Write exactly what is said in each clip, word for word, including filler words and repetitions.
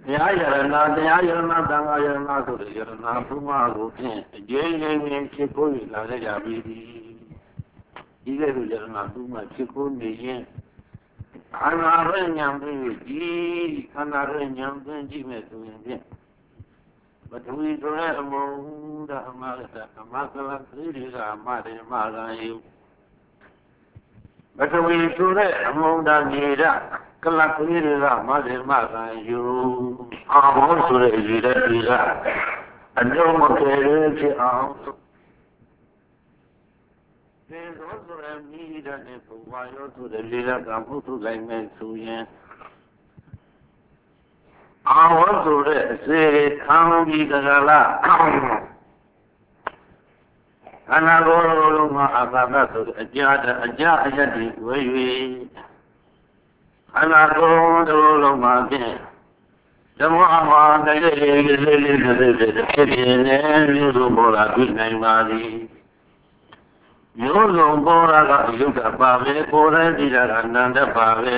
တရားယရဏတရားယရဏသံဃာယရဏဆိုတဲ့ယရဏဘုမကိုဖြင့်အကျဉ်းချင်းချင်းဖြစ်ကိုလာခဲ့ကြပြီဒီကဲ့သို့ယရဏဘုမဖြစ်ကိုနေရင်ခန္ဓာရဲ့ဉာဏ်ပြီးဒီခန္ဓာရဲ့ဉာဏ်သွင်းကြည့်မဲ့ဆိုရင်ဖြင့်ပထဝီဆိုတဲ့အမုံဓမ္မကအမကလသီရိကအမတေမကံယုပထဝီဆိုတဲ့အမုံဓာမြေဓာကလသီရိကမတေမကံယုအာဘောဆိုတဲ့ရေဓာဒီကအညုံမကယ်ရဖြစ်အောင်ဒီလိုဆိုရင်မိတဲ့ဘုရားရောဆိုတဲ့လေလကဘုသူလိုက်မဲ့ဆိုရင်အာဝတ်ဆိုတဲ့အစေခံပြီးကြလားအနာဘောလုံးမှာအာသာသဆိုတဲ့အကြအကြအယတ်ဒီဝဲ၍အနာဘောလုံးမှာဖြင့်ဓမ္မအမှားတည်းလေးလေးလေးလေးလေးဖြစ်ပြနေမျိုးစုံပေါ်လာတွေ့နိုင်ပါသည်မျိုးစုံပေါ်လာကယုတ်တာပါပဲကိုယ်လည်းကြည့်တာကနန္ဒပါပဲ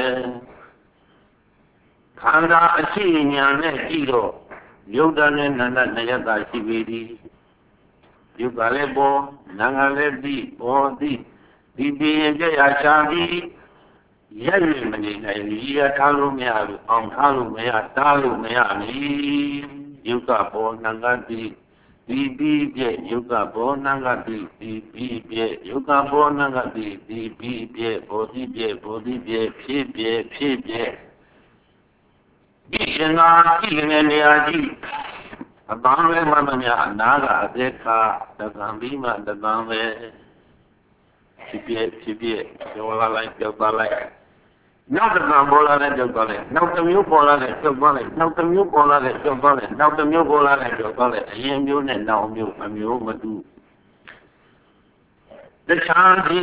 ခန္ဓာအရှိဉာဏ်နဲ့ကြည့်တော့ယုတ်တာနဲ့နန္ဒနှစ်ရတာရှိပြီဒီယုတ်ကလည်းပေါ်နာငါလည်းပြီးပေါ်သည်ဒီပြင်းကြရချာပြီးရရမနေနိုင်ဘူးရထားလို့မရဘူးအောင်ထားလို့မရတားလို့မရဘူးယုတ်ကပေါ်နာငါပြီးဒီပြီးပြည့်ယုတ်ကဘောနံကတိဒီပြီးပြည့်ယုတ်ကဘောနံကတိဒီပြီးပြည့်ဘောတိပြည့်ဘောတိပြည့်ဖြစ်ပြည့်ဖြစ်ပြည့်ဒီရင်ငါကြည့်နေနေရာကြည့်အပန်းလေးမှမများအနာကအသက်ခါတကံပြီးမှတကံပဲဖြစ်ပြည့်ဖြစ်ပြည့်ပြောလာလိုက်ပြောသွားလိုက်နောက်တစ်ခါပေါ်လာတဲ့ကြောက်သွားလိုက်နောက်တစ်မျိုးပေါ်လာတဲ့ကြောက်သွားလိုက်နောက်တစ်မျိုးပေါ်လာတဲ့ကြောက်သွားလိုက်နောက်တစ်မျိုးပေါ်လာတဲ့ကြောက်သွားလိုက်အရင်မျိုးနဲ့နောက်မျိုးအမျိုးမတူတခြားဒီ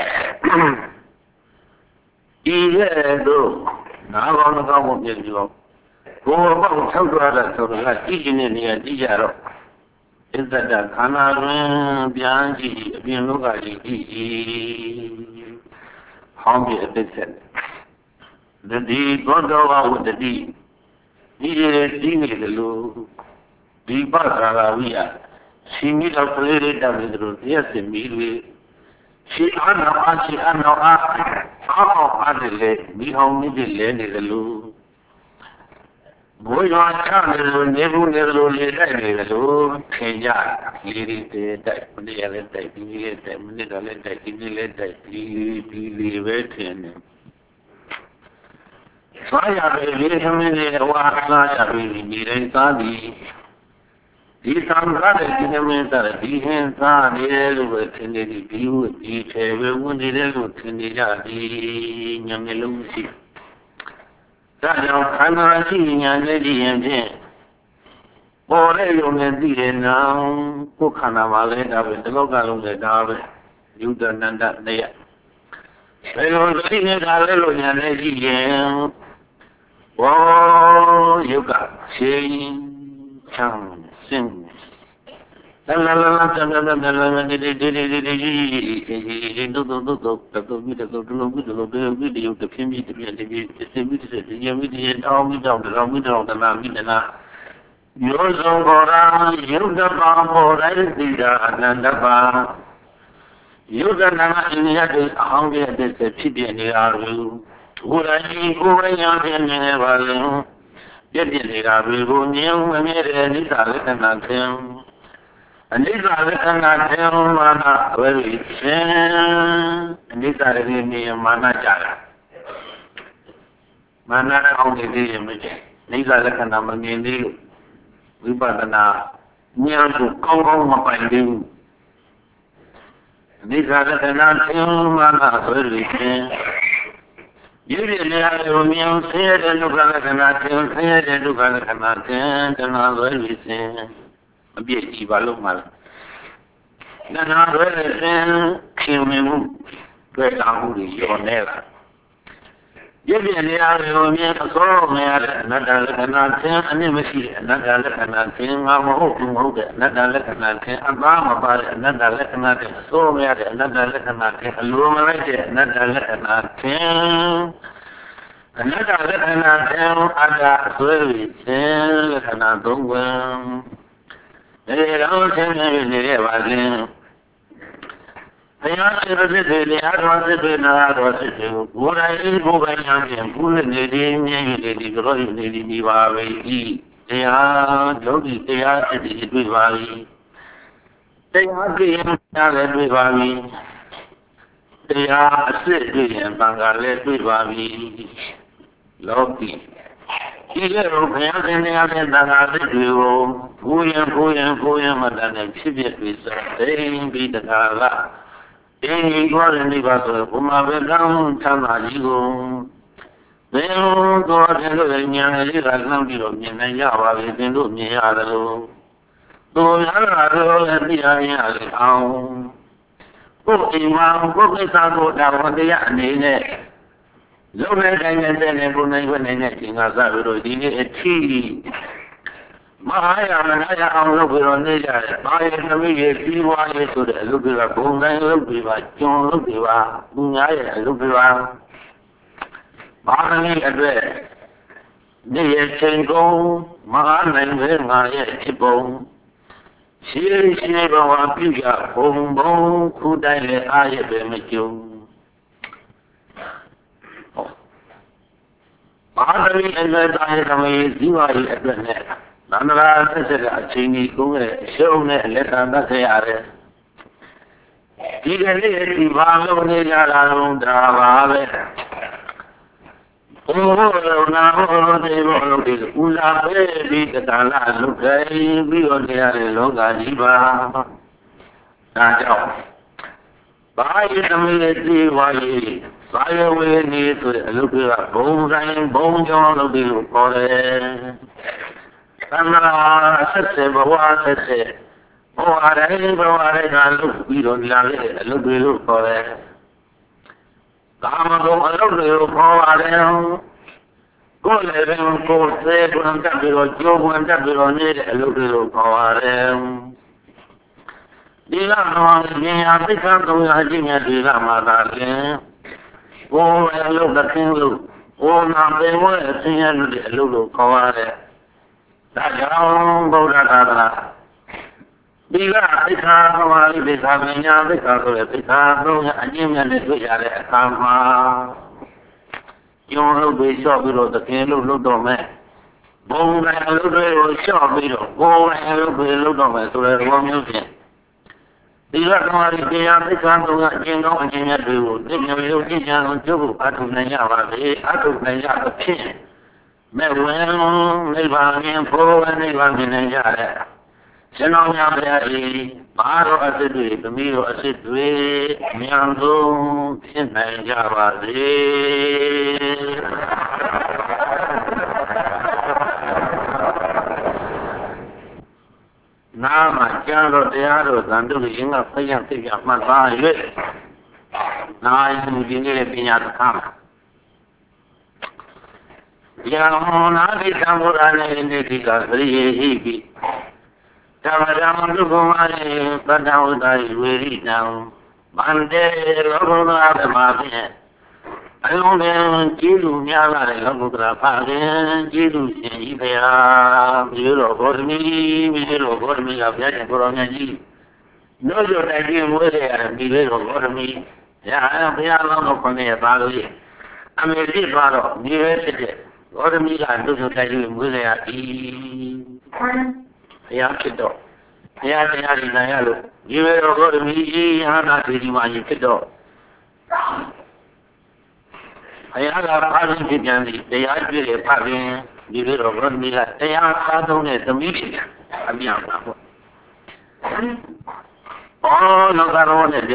ဒီရဲ့တို့နားကောင်းကောင်းကိုပြင်ပြီးတော့ကိုယ်ဘောက်ထောက်သွားတာဆိုတော့ကြည့်နေတဲ့နေရာကြည့်ကြတော့အစ္ဆဒခန္ဓာတွင်ပြန်ကြည့်အပြင်လောကကြီးကြည့်ဟောင်းပြအသက်ဆက်တတိသောတောဝဝတ္တိဒီရဲ့ဒီနေတယ်လို့ဒီပသာဂဝိယရှင်ကြီးတော်ကလေးတွေတက်ပြီးတို့တရားစင်ပြီးတွေရှင်အနာအရှင်အနာအားအောက်အားတယ်မိဟောင်းနေတယ်လဲနေတယ်လို့ဘိုးရွာချနေလို့နေဘူးနေလို့လေတိုက်နေတယ်လို့ထင်ကြလေးတွေတိုက်မနေ့လည်းတိုက်ဒီနေ့လည်းတိုက်မနေ့ကလည်းတိုက်ဒီနေ့လည်းတိုက်ဒီဒီလေးပဲထင်တယ်သွားရပြီလေသမီးတွေဝါသွားရပြီဒီတိုင်းသားသည်ဒီသံဃာတဲ့ဒီနမင်းသားဒီဟင်းသားနေလို့ပဲသင်နေဒီဒီဟုဒီထဲပဲဝင်နေတယ်လို့သင်နေကြသည်ညံငယ်လုံးရှိဒါကြောင့်ခန္ဓာရှိဉာဏ်နဲ့ကြည့်ရင်ဖြင့်ပေါ်တဲ့ယုံနဲ့သိတယ်နော်ကိုယ်ခန္ဓာမှာလည်းဒါပဲဒီလောကလုံးလည်းဒါပဲယုဒ္ဓနန္ဒနေရဘယ်လိုသိနေတာလဲလို့ဉာဏ်နဲ့ကြည့်ရင်ဘောယုတ်ကရှင်ချမ်းစင်လာလာလာလာလာလာလာလာဒီဒီဒီဒီဒီဒီဒီဒုဒုဒုဒုတတုမိတတုတလုံးမိတလုံးတေမိတယုတ်တပြင်းမိတပြင်းဒီဒီစင်မိတစဒီယမိတယတောင်းမိတောင်းတောင်းမိတောင်းတလာမိတနာယောဇောဘောရာယုတ်တပါဘောရိုင်းတိတာအနန္တပါယုတ်တနာအင်းရတဲ့အဟောင်းရဲ့အသက်ဖြစ်ပြနေရလို့ကိုယ်တိုင်ကိုယ်ပိုင်ညာဖြင့်နေပါလို့ပြည့်ပြည့်နေတာကိုမြင်မမြဲတဲ့နိစ္စလက္ခဏာဖြင့်အနိစ္စလက္ခဏာဖြင့်မာနအဝိရှင်အနိစ္စရည်နေမာနကြတာမာနနဲ့အောင်နေသေးရင်မကျနိစ္စလက္ခဏာမမြင်သေးလို့ဝိပဿနာဉာဏ်ကိုကောင်းကောင်းမပိုင်သေးဘူးအနိစ္စလက္ခဏာဖြင့်မာနအဝိရှင်ယုရိနေရာကိုမြင်ဆင်းရဲတဲ့ဒုက္ခလက္ခဏာသင်ဆင်းရဲတဲ့ဒုက္ခလက္ခဏာသင်တဏှာဆွဲပြီးစင်အပြည့်ကြီးပါလို့မှာတဏှာဆွဲတဲ့စင်ခင်မမှုတွေ့တာမှုတွေရောနေတာယုရိနေရာကိုမြင်အစောမရတဲ့အနတ္တလက္ခဏာသင်အနည်းမရှိတဲ့အနတ္တလက္ခဏာသင်ငါမဟုတ်ဘူးမဟုတ်တဲ့အနတ္တလက္ခဏာသင်အပါမပါတဲ့အနတ္တလက္ခဏာသင်အစောမရတဲ့အနတ္တလက္ခဏာသင်အလိုမလိုက်တဲ့အနတ္တလက္ခဏာသင် Another Lakana down Ada Swery, Sen Lakana Dongwam. They don't tell me they ever again. They asked me to say they had one to do another was to do. What I did go by and pull it, they didn't need to go in the Diwali. They are Jogi, they are the Diwali. They are the Diwali. They are a city and Bangladesh Diwali. Loki. Here, Opian, the other than I did you. William, William, William, and then exhibit with saying be the Gala. Then he was in the battle, Umabe down, Tamajigo. Then go out into the Yan, like Nambi of Yanaya, in Lumiado. Though Yaro and the Ayah. Go in one, go with Sabo down the Yan. Look at anything when anything as I would do a tea. My and I am looking on the I am a few wires to the look at a bone and look at John Lukiva, Bunaya, Lukiva. Barney address. The chain go, my name, my chipon. She is never one pizza, home bone, could I let I have you. Barney and I am a Diwali at the net. Nandra said a chini go, show net, let her say are. He can live in Valona, Drava. Oh, now they will be Ula baby, the Tala, look, be on the Longa Diva. Now, by the military, why? Fire away need to look at bones and bones on the bill for it. Sandra said, but what I said, oh, I didn't go ahead look, we don't look, we look for it. Come on, look, you call them. Go let them go say, go and tap it or Joe and tap it on it, look, you call them. The last one, I think I'm going to do that. Oh, I look at you. Oh, now they were seeing a little car. That's young, Boda. These are the car, the Savina, the car, the car, and Jim and the Guya, Kama. You will be short below the candle, little man. Bone and a little short below. Go and look at a little man to the one music. The other they are the country of Jingo and Jinadu, the new Jinjan Jubu, Atunaya, Atunaya, the king. Mewen, Levan, Pro, and Levan, Senonga, Maro Asidri, the Mio Asidri, Mianzo, Sinajava. Now my child, the others, and do the young of Sayan City of my body. Now I am beginning to be at the camera. Young, I become what I need to be very heavy. Tamadam to go my but now I will now. Monday, Lord, the Martin. I only Jilu Yala, Lamutra Pagan, Jilu, Zero for me, Zero for me, of that Corona. No, your idea was there, be little for me. Yeah, I am the alone for me about it. I may live out of university. What me, I do not tell you, will I be? Yeah, kiddo. Yeah, they are in a yellow. You will go to me, I'm not really my kiddo. I have a party to they are really partying, you will run me like they are starting at the meeting. I mean, oh, no, I don't want to do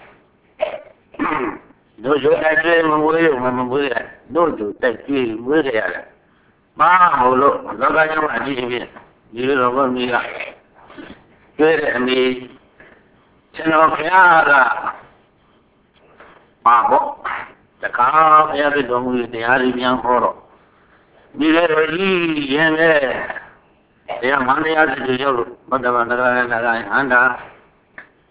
it. No, you can do it, no, you take you with it. Ma, look, look at your idea. You will run me like good at me. Chenofiara. Ma, the car, every dog with the Arabian horror. Be ready, and there. They are Monday as a usual, but the one that I under.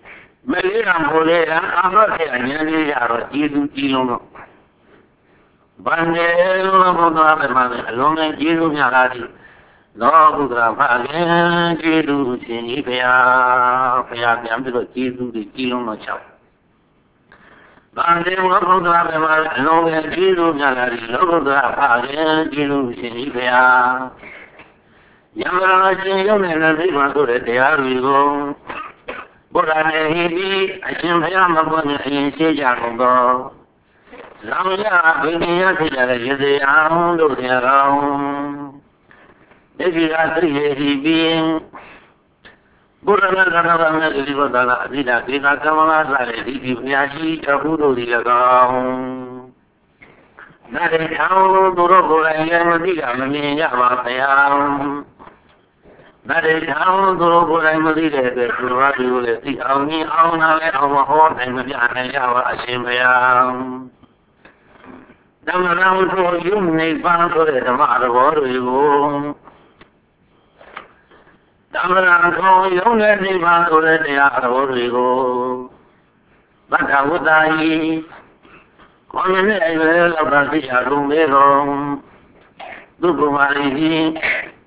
Maybe I'm holding, I'm not here, and you are a Jidu Jilu. Bande lo bondra be mane alone jiru nyalari lo budra phagin jiru sin phaya phaya pyam pi lo jiru di ji long lo chao Bande lo bondra be mane alone jiru nyalari lo budra phagin jiru sin phaya Yamara shin yong ne na sai ba so de taya ri ko Buddha ne hi bi a shin phaya ma bo ne ayin she ja long do Ramya Biniya Tijara Yadayam Dodyaram Deviratri Yehi being Burana Ganavana Livadana Dina Dina Kamala Sare Diviyashi Chabudo Dilagam Nare Town Durogura Yamadiga Mania Vapayam Nare Town Durogura Madide Suratu the Auni Auna our Hort and Madana Yava Ashimayam Damaram to you make fun for the matter of you. Damaram to you make fun for the matter of you. But I would die. Come in a well of Rasia Rumero. Dubumari.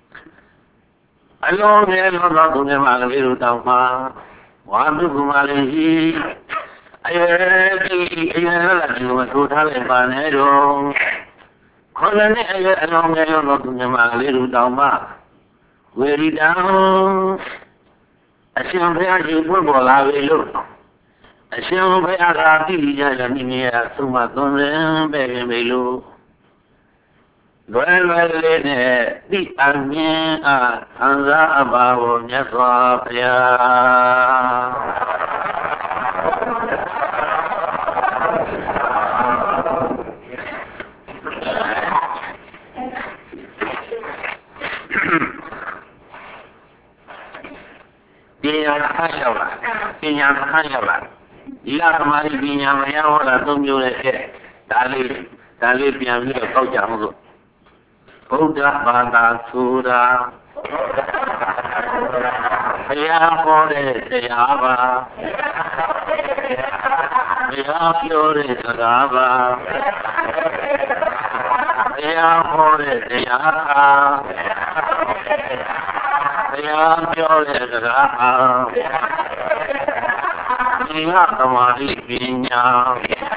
Alone, I don't know to the Malaviru Tama. One Dubumari. I heard you were to Taliban. Colonel, along the Malaviru Tama. Very down. I see on the football, I will look. I see on the Arati, Janimia, Sumaton, Baby. Well, the Army, Anza about Yaswapia. Pinya Kashawa, Pinya Kashawa. Ila हमारी पिnya मया हो रहा तुम जो है डाले डाले पिnya भी तो जाऊँगा Buddha Banda Sura Paya Pore Seyava Paya Pure Sarava Paya Pore Seyava Paya Pure Sarava Paya Kamari Pinya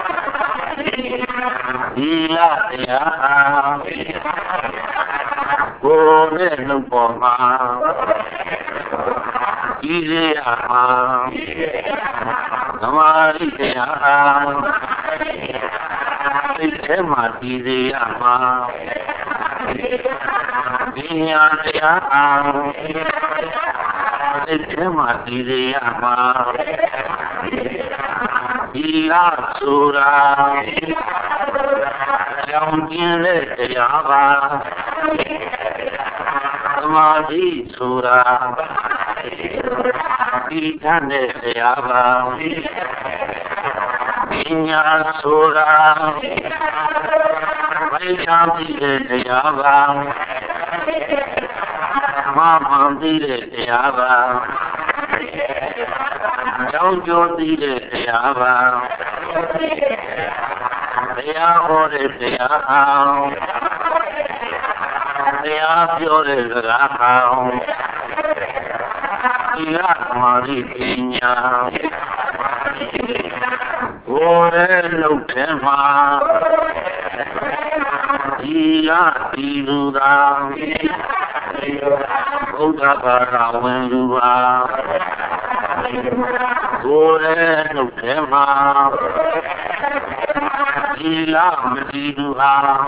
Ila Paya Ore Nupoma Ilya Kamari Pinya Ema Ilya Pinya Pinya Ema Ilya Ila Sura Yang Jile Yava Samadhi Sura Itane Yava Pinya Sura Vaishanti Yava Mahamandire Yava Jyoti Yava Daya Hore Daya Daya Pure Raha Ila Mari Pinya Ore Lutema Ila Tiruda Buddha Parawenduva Ore Lutema Ila Tiruha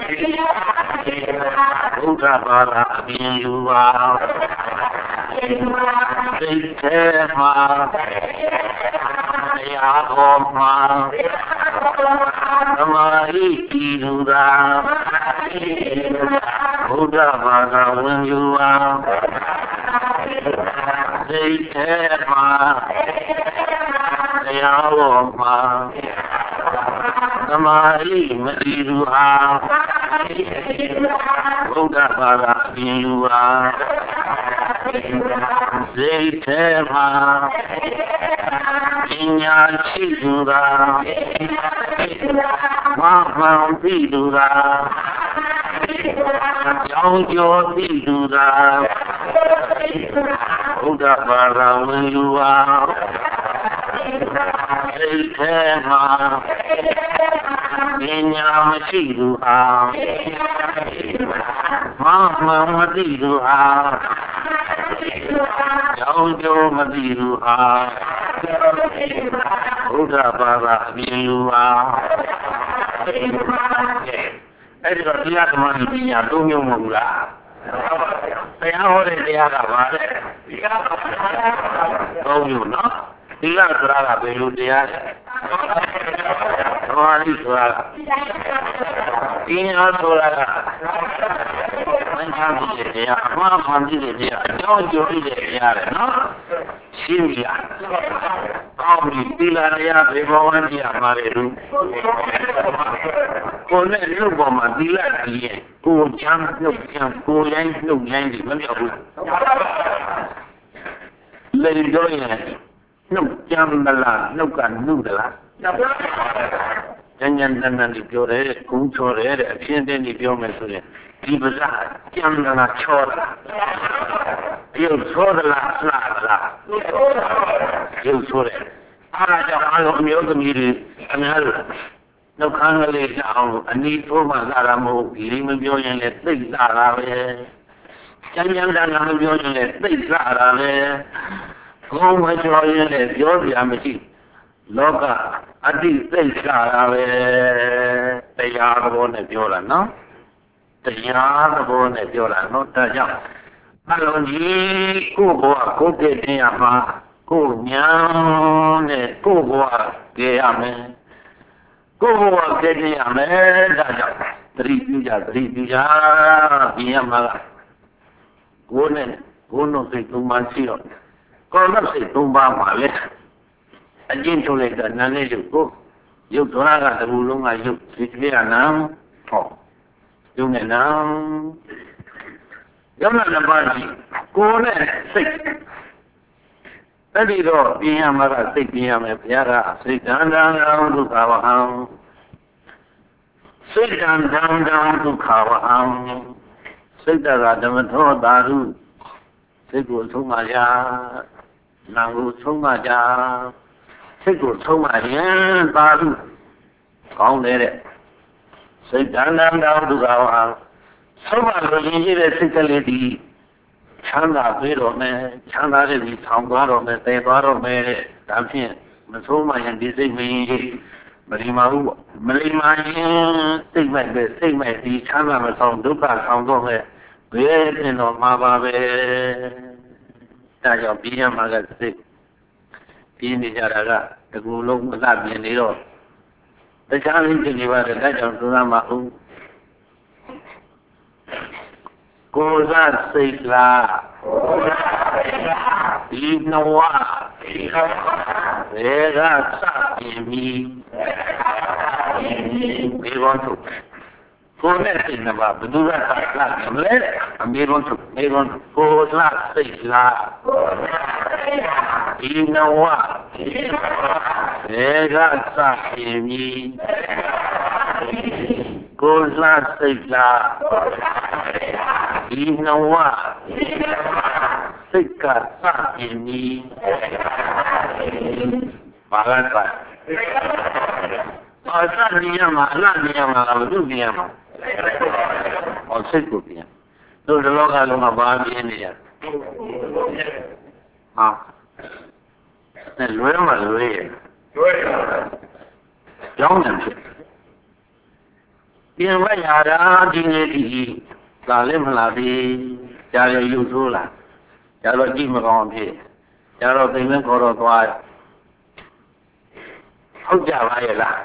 Buddha Parawenduva Vitema Yahoma Amari Tiruda Buddha Parawenduva Vitema Yahoma Amari Tiruha Buddha Parawenduva စိတ်ထဲမှာပညာရှိသူသာမမှန်သိသူသာကြောင်းကျော်သိသူသာဘုရားဘာသာဝင်လူပါစိတ်ထဲမှာပညာမရှိသူဟာမမှန်မသိသူဟာကြောင်းကျော်မသိသူဟာဘုရားဘာသာဝင်လူပါအဲ့ဒီတော့တရားဓမ္မပညာသုံးမျိုးမဟုတ်လားတရားဟောတဲ့တရားကဘာလဲသုံးမျိုးနော်သီလဆိုတာကဘယ်လိုတရားလဲသမာဓိဆိုတာကပညာဆိုတာကမဉ္ဇဉ်တဲ့တရားအမှားမှန်တဲ့တရားအကြောင်းကျိုးတဲ့တရားလေနော်ရှင်းပြီလားကောင်းပြီသီလတရားဘေဘဝန္တရားမှာလေလူကိုယ်နဲ့လူပေါ်မှာသီလတည်ရဲ့ကိုယ်ချမ်းနှုတ်ချမ်းကိုယ်တိုင်းနှုတ်တိုင်းဒီမပြောက်ဘူးလေကြောရင်နှုတ်ချမ်းမလားနှုတ်ကနှုတ်သလားဉာဏ်ဉာဏ်တန်တန်ဒီပြောတယ်ကုန်းချော်တယ်တဲ့အဖြစ်အပျက်ဒီပြောမယ်ဆိုရင်ဒီပဇာကြံလာချောတာရုပ်ဆိုးသလားလှလားရုပ်ဆိုးတယ်အားရကြောင့်အားလုံးအမျိုးသမီးတွေအများလို့နှုတ်ခမ်းကလေးအောင်အနီးထိုးမှလာတာမဟုတ်ဒီမပြောရင်လည်းသိလာတာပဲကြမ်းကြမ်းတမ်းတမ်းမပြောရင်လည်းသိလာတာပဲခေါင်းမကျော်ရင်လည်းပြောပြမရှိလောကအတိသိလာတာပဲတရားသဘောနဲ့ပြောတာနော်တရားသဘောနဲ့ပြောတာနော်ဒါကြောင့်အလုံးကြီးကိုယ်ဘဝကိုယ်တည်နေရမှာကိုယ်ညာနဲ့ကိုယ်ဘဝတည်ရမယ်ကိုယ်ဘဝတည်နေရမယ်ဒါကြောင့်သတိပြုကြသတိပြုကြပြင်ရမှာကိုယ်နဲ့ကိုယ်တို့စိတ်သုံးပါးရှိတော့ကိုယ်နဲ့စိတ်သုံးပါးမှာလေအကျဉ်းထုတ်လိုက်တော့နာနဲ့ရုပ်ကိုရုပ်သွားကတဘူလုံးကရုပ်စိတ်ပြရနာဟောရုပ်နဲ့နာရုပ်နဲ့နှစ်ပါးရှိကိုယ်နဲ့စိတ်အဲ့ဒီတော့ပြင်ရမှာကစိတ်ပြင်ရမယ်ဘုရားကစိတ်တန်တန်ဒုက္ခဝဟံစိတ်တန်တန်ဒုက္ခဝဟံစိတ်တကဓမ္မထောတာရုစိတ်ကိုဆုံးမကြနာကိုဆုံးမကြစိတ်ကိုဆုံးမရင်တာရုကောင်းတယ်တဲ့စိတ်တန်တန်ဒုက္ခဝဟံဆုံးမလို့ရင်းရတဲ့စိတ်ကလေးဒီချမ်းသာပေးတော်မယ်ချမ်းသာတဲ့ဒီဆောင်းသွားတော်မယ်တည်သွားတော်မယ်တဲ့ဒါဖြင့်မဆုံးမရင်ဒီစိတ်မရင်မလီမာဘူးမလီမာရင်စိတ်မဲ့ပဲစိတ်မဲ့ဒီချမ်းသာမဆောင်ဒုက္ခဆောင်တော့မယ်ဘယ်ပြင်တော်မှာပါပဲဒါကြောင့်ပြင်းရမှာကစိတ်ပြင်းနေကြတာကတကူလုံးမသပြင်းနေတော့တခြားလေးဖြစ်နေပါတယ်ဒါကြောင့်သုသမဟုတ်ကိုယ်ကစိတ်လားဒီနဝဘယ်ကစပြင်ပြီးဒီဘောထုတ်ကိုယ်နဲ့စိတ်နှစ်ပါးဘယ်သူကစလာမလဲအမေဘောထုတ်မေဘောကိုယ်ကစိတ်လားဒီနဝဘယ်ကစပြင်ပြီးကိုယ်ကစိတ်လားဒီနဝစိတ်ကစပြင်ပြီးဘာလဲပါအစနေရမှာအလားနေရမှာဘယ်သူပြင်ရမှာဟောစိတ်ကိုပြင်တို့ဒီလောကလုံးကဘာပြင်နေရဟာနဲ့လွဲမှာလွဲရလွဲရကြောင်းတယ်ပြင်ဝဲရတာဒီနေ့ဒီလာလည်းမလာသေးကြားရရုပ်ဆိုးလာကြားတော့ကြည့်မကောင်းဖြစ်ကြားတော့သိမင်းခေါ်တော့သွားဟုတ်ကြပါရဲ့လား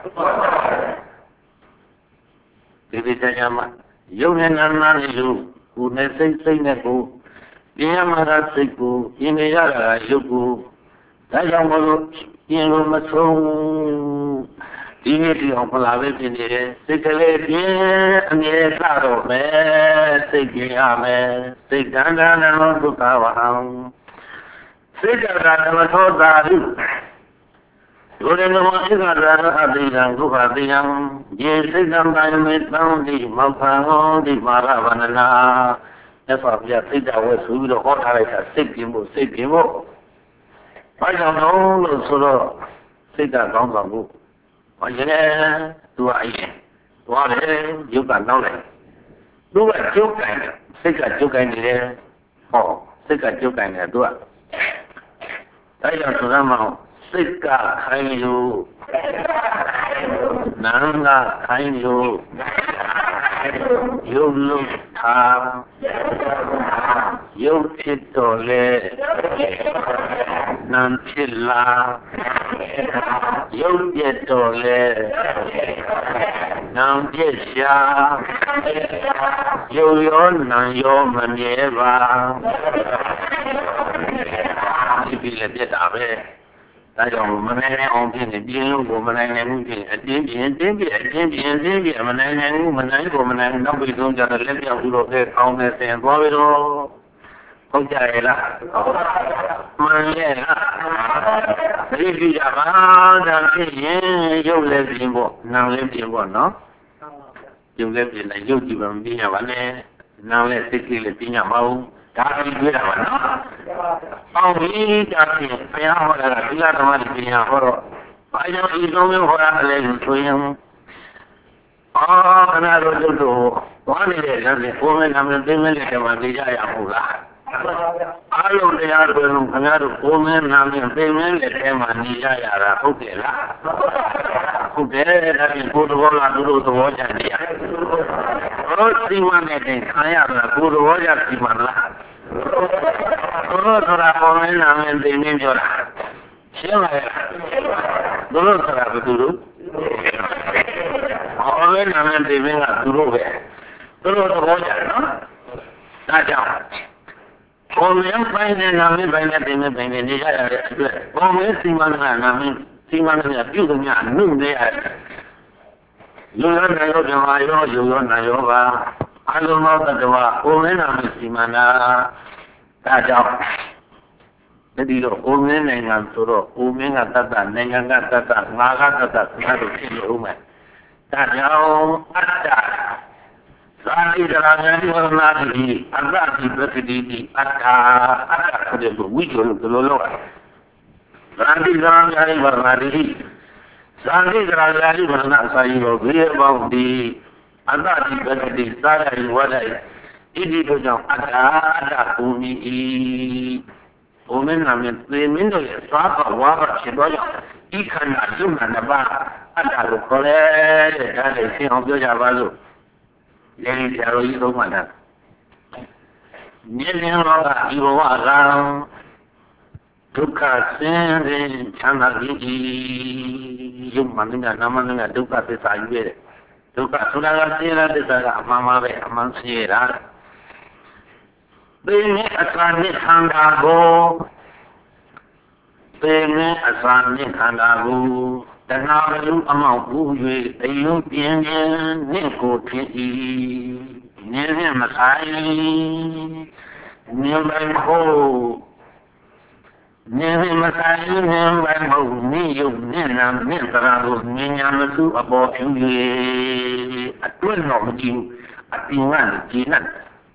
ဒီဒီတရားမှာယုံနဲ့နာနာလေးလူကိုယ်နဲ့စိတ်စိတ်နဲ့ကိုပြင်ရမှာကစိတ်ကိုပြင်နေရတာကရုပ်ကိုဒါကြောင့်မလို့ပြင်လို့မဆုံးဒီနေ့ဒီအောင်ဖလာပဲဖြစ်နေတယ်စိတ်ကလေးပြင်းအမြဲကြတော့မယ်စိတ်ကြင်ရမယ်စိတ်တန်တန်လုံးဒုက္ခဝဟံစိတ်ကြတာဓမ္မသောတာဟုဒုရဏမောဧကရာအတိယံဒုက္ခတိယံယေစိတ်တံတိုင်းမေတံတိမောခံဟောတိမာရဗန္နနာမြတ်စွာဘုရားစိတ်ကြဝဲဆိုပြီးတော့ဟောထားလိုက်တာစိတ်ပြင်းဖို့စိတ်ပြင်းဖို့ဘာကြောင့်လို့ဆိုတော့စိတ်ကကောင်းဆောင်မှုဘာလဲသူကအရင်သွားတယ်ရုပ်ကနောက်လိုက်သူကကြုတ်ကန်စိတ်ကကြုတ်ကန်နေတယ်ဟောစိတ်ကကြုတ်ကန်နေတယ်သူကဒါကြောင့်ဆိုရမအောင်စိတ်ကခိုင်းလို့နာမ်ကခိုင်းလို့ရုပ်လုံးထားရုပ်ဖြစ်တော်လေနာမ်ဖြစ်လာရုပ်ပြတ်တော်လေနာမ်ပြတ်ရှာရုပ်ရောနာမ်ရောမမြဲပါဒီပြည့်လည်းပြတ်တာပဲဒါကြောင့်မနိုင်နိုင်အောင်ဖြစ်နေပြင်းလို့ကိုမနိုင်နိုင်ဘူးဖြစ်အတင်းပြင်းတင်းပြအတင်းပြင်းတင်းပြမနိုင်နိုင်ဘူးမနိုင်ကိုမနိုင်နောက်ပြီးဆုံးကြတော့လက်ပြောက်ပြီးတော့ခဲကောင်းနေစင်သွားပြီးတော့ဟုတ်ကြရဲ့လားမှန်ရဲ့လားဒီကြည့်ကြပါဒါဖြစ်ရင်ရုပ်လည်းပြင်းပေါ့နာမ်လည်းပြင်းပေါ့နော်ရုပ်လည်းပြင်းလိုက်ရုပ်ကြည့်ပါမပြင်းရပါနဲ့နာမ်လည်းစိတ်ကလေးလည်းပြင်းရမအောင်ဒါပြီးတွေ့တာပါနော်။အောင်ပြီးတာဖြင့်ဘုရားဟောတာကသီလဓမ္မတွေပြင်ရဟောတော့ဘာကြောင့်ဒီသုံးမျိုးဟောတာလဲဆိုရင်အာခဏတော့တို့တို့ဘာနေတဲ့လဲကိုယ်မနာမသိမလေးတယ်မှာနေကြရအောင်လား။အားလုံးတရားတွေလုံးခင်ဗျားတို့ကိုယ်မနာမသိမလေးတယ်မှာနေကြရတာဟုတ်တယ်လား။ဟုတ်တယ်ဒါဖြင့်ကိုယ်တော်လားတို့တို့သဘောကျနေရ။ဟောစီမံနေတဲ့ခံရတာကိုယ်တော်ကြစီမံလား။ဘုရားဆိုတာပေါ်မင်းနာမည်သိနေကြတာရှင်းပါရဲ့ဘုရားဆိုတာဘယ်သူလို့ပေါ်မင်းနာမည်သိမင်းကသူတို့ပဲသူတို့သဘောကျနော်ဒါကြောင့်ပေါ်မင်းပိုင်းနဲ့နာမည်ပိုင်းနဲ့သိမင်းပိုင်းနဲ့နေကြရတဲ့အတွက်ပေါ်မင်းစီမံကနာမည်စီမံကပြုလို့များနှုတ်နေရတယ်လူရနိုင်ရောဓမ္မရောယူရောနိုင်ရောပါအလုံးစုံတတဝကိုယ်မင်းနာမည်စီမံတာဒါကြောင့်ဒီလိုကိုယ်မင်းနိုင်ငံဆိုတော့ကိုယ်မင်းကတတ်တာနိုင်ငံကတတ်တာငါကတတ်တာခါတို့ဖြစ်လို့ဦးမယ်ဒါကြောင့်အတ္တသာတိတရာဉာဏ်ဝရဏတိအတ္တတိပတ္တိတိအတ္တအတ္တဆိုတဲ့ဝိဇ္ဇောလို့ပြောလို့သာတိတရာဉာဏ်ဝရဏတိသာတိတရာဉာဏ်ဝရဏအစာရရောဘေးပေါင်းဒီအတ္တတိပတ္တိသာရယဝဒယဣတိတို့ကြောင့်အတ္တအတ္တဘူမိဤဘုံမင်းနာမည်သေမင်းတို့ရဲ့သွားပါဝါကဖြစ်တော့ကြောင့်ဤခန္ဓာစုနာနှစ်ပါးအတ္တကိုခေါ်တယ်တဲ့ဒါလည်းရှင်းအောင်ပြောကြပါစို့လေဒီဆရာတော်ကြီးသုံးမှတ်တာမြင်ရင်တော့ဒီဘဝကဒုက္ခဆင်းရဲချမ်းသာကြီးရုပ်မှန်တဲ့နာမနဲ့ဒုက္ခသစ္စာကြီးပဲဒုက္ခဆိုတာကဆင်းရဲတဲ့သစ္စာကအမှန်ပါပဲအမှန်ဆင်းရဲတာသေနဲ့အစာနဲ့ခန္ဓာကိုသေနဲ့အစာနဲ့ခန္ဓာကိုတဏှာလူအမောက်ပူ၍အယုပြင်းပြင်းနဲ့ကိုဖြစ်၏နင်းနဲ့မဆိုင်နင်းပိုင်းဖို့နင်းနဲ့မဆိုင်နင်းပိုင်းဖို့နင်းယုတ်နင်းနာနင်းတရားကိုနင်းညာမစုအပေါ်ဖြူ၍အတွင်းတော်မကြည့်အပြင်ကကြည်နတ်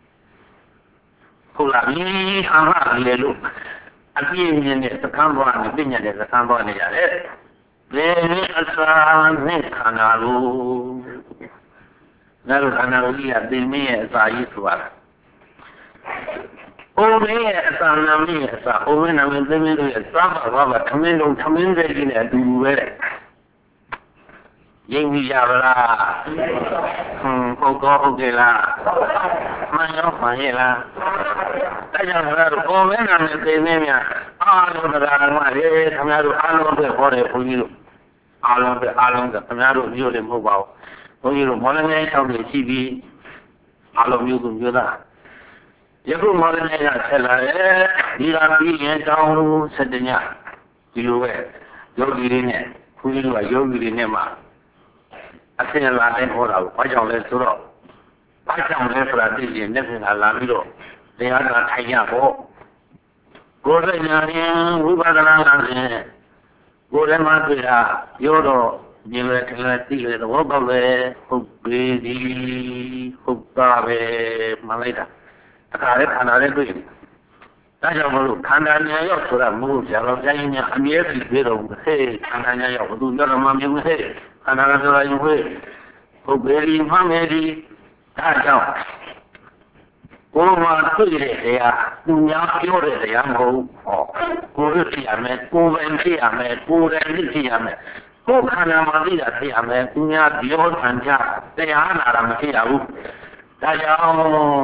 ဟုတ်လားဒီဟာဟာလေလို့အပြည့်မြင်တဲ့သံဃာနဲ့ပြည့်ညတ်တဲ့သံဃာနဲ့ရတယ်ဘယ်နဲ့အစာနဲ့ခန္ဓာလို့ဒါလိုခန္ဓာလို့ကြီးကသင်မင်းရဲ့အစာကြီးဆိုတာအိုမင်းရဲ့အစာနာမင်းရဲ့အစာအိုမင်းနာမင်းသင်မင်းတို့ရဲ့စားပါပါထမင်းလုံးထမင်းတွေကြီးနဲ့အတူတူပဲရင်းပြီးရပါလားဟွန်းဟုတ်တော့ဟုတ်ကဲ့လားမှန်ရောမှန်ရဲ့လားဒါကြောင့်လည်းဘုံမင်းနာမည်သိနေမြအားလုံးတရားဓမ္မတွေခင်ဗျားတို့အားလုံးအတွက်ဟောတယ်ဘုန်းကြီးတို့အားလုံးအတွက်အားလုံးကခင်ဗျားတို့မျိုးလည်းမဟုတ်ပါဘူးဘုန်းကြီးတို့မော်လမြိုင်၆နှစ်ရှိပြီးအားလုံးမျိုးကမျိုးသားယခုမော်လမြိုင်ကဆက်လာတယ်ဒီကပြီးရင်တောင်းလို့ဆက်တညဒီလိုပဲယောဂီတွေနဲ့ဘုန်းကြီးတို့ကယောဂီတွေနဲ့မှအစင်လာတဲ့ဟောတာကိုဘာကြောင့်လဲဆိုတော့ဘာကြောင့်လဲဆိုတာသိရင်လက်ပြန်လာပြီးတော့တရားကထိုင်ရဖို့ကိုယ်ရဲ့ဉာဏ်ရင်ဝိပဿနာလာရင်ကိုယ်ထဲမှာတွေ့တာပြောတော့မြင်ရတဲ့သိရတဲ့ဘောပေါက်လေဟုတ်ပြီဒီဟုတ်တာပဲမှန်လိုက်တာအခါလေးခန္ဓာလေးတွေ့တယ်ဒါကြောင့်မလို့ခန္ဓာဉာဏ်ရောက်ဆိုတာမဟုတ်ကြတော့တိုင်းဉာဏ်အမြဲတည်းပြေတော့ဟဲ့ခန္ဓာဉာဏ်ရောက်ဘသူပြောတော့မှမြင်ဟဲ့ခန္ဓာကဆိုတာယူဟဲ့ဟုတ်ပြီမှန်မယ်ဒီဒါကြောင့်ကိုယ်မှာတွေ့တဲ့တရားသူများပြောတဲ့တရားမဟုတ်ဟောကိုယ်ရသိရမယ်ကိုယ်ပဲသိရမယ်ကိုယ်တိုင်သိရမယ်ကိုယ်ခန္ဓာမှာသိတာသိရမယ်သူများပြောထန်ကြတရားနာတာမသိရဘူးဒါကြောင့်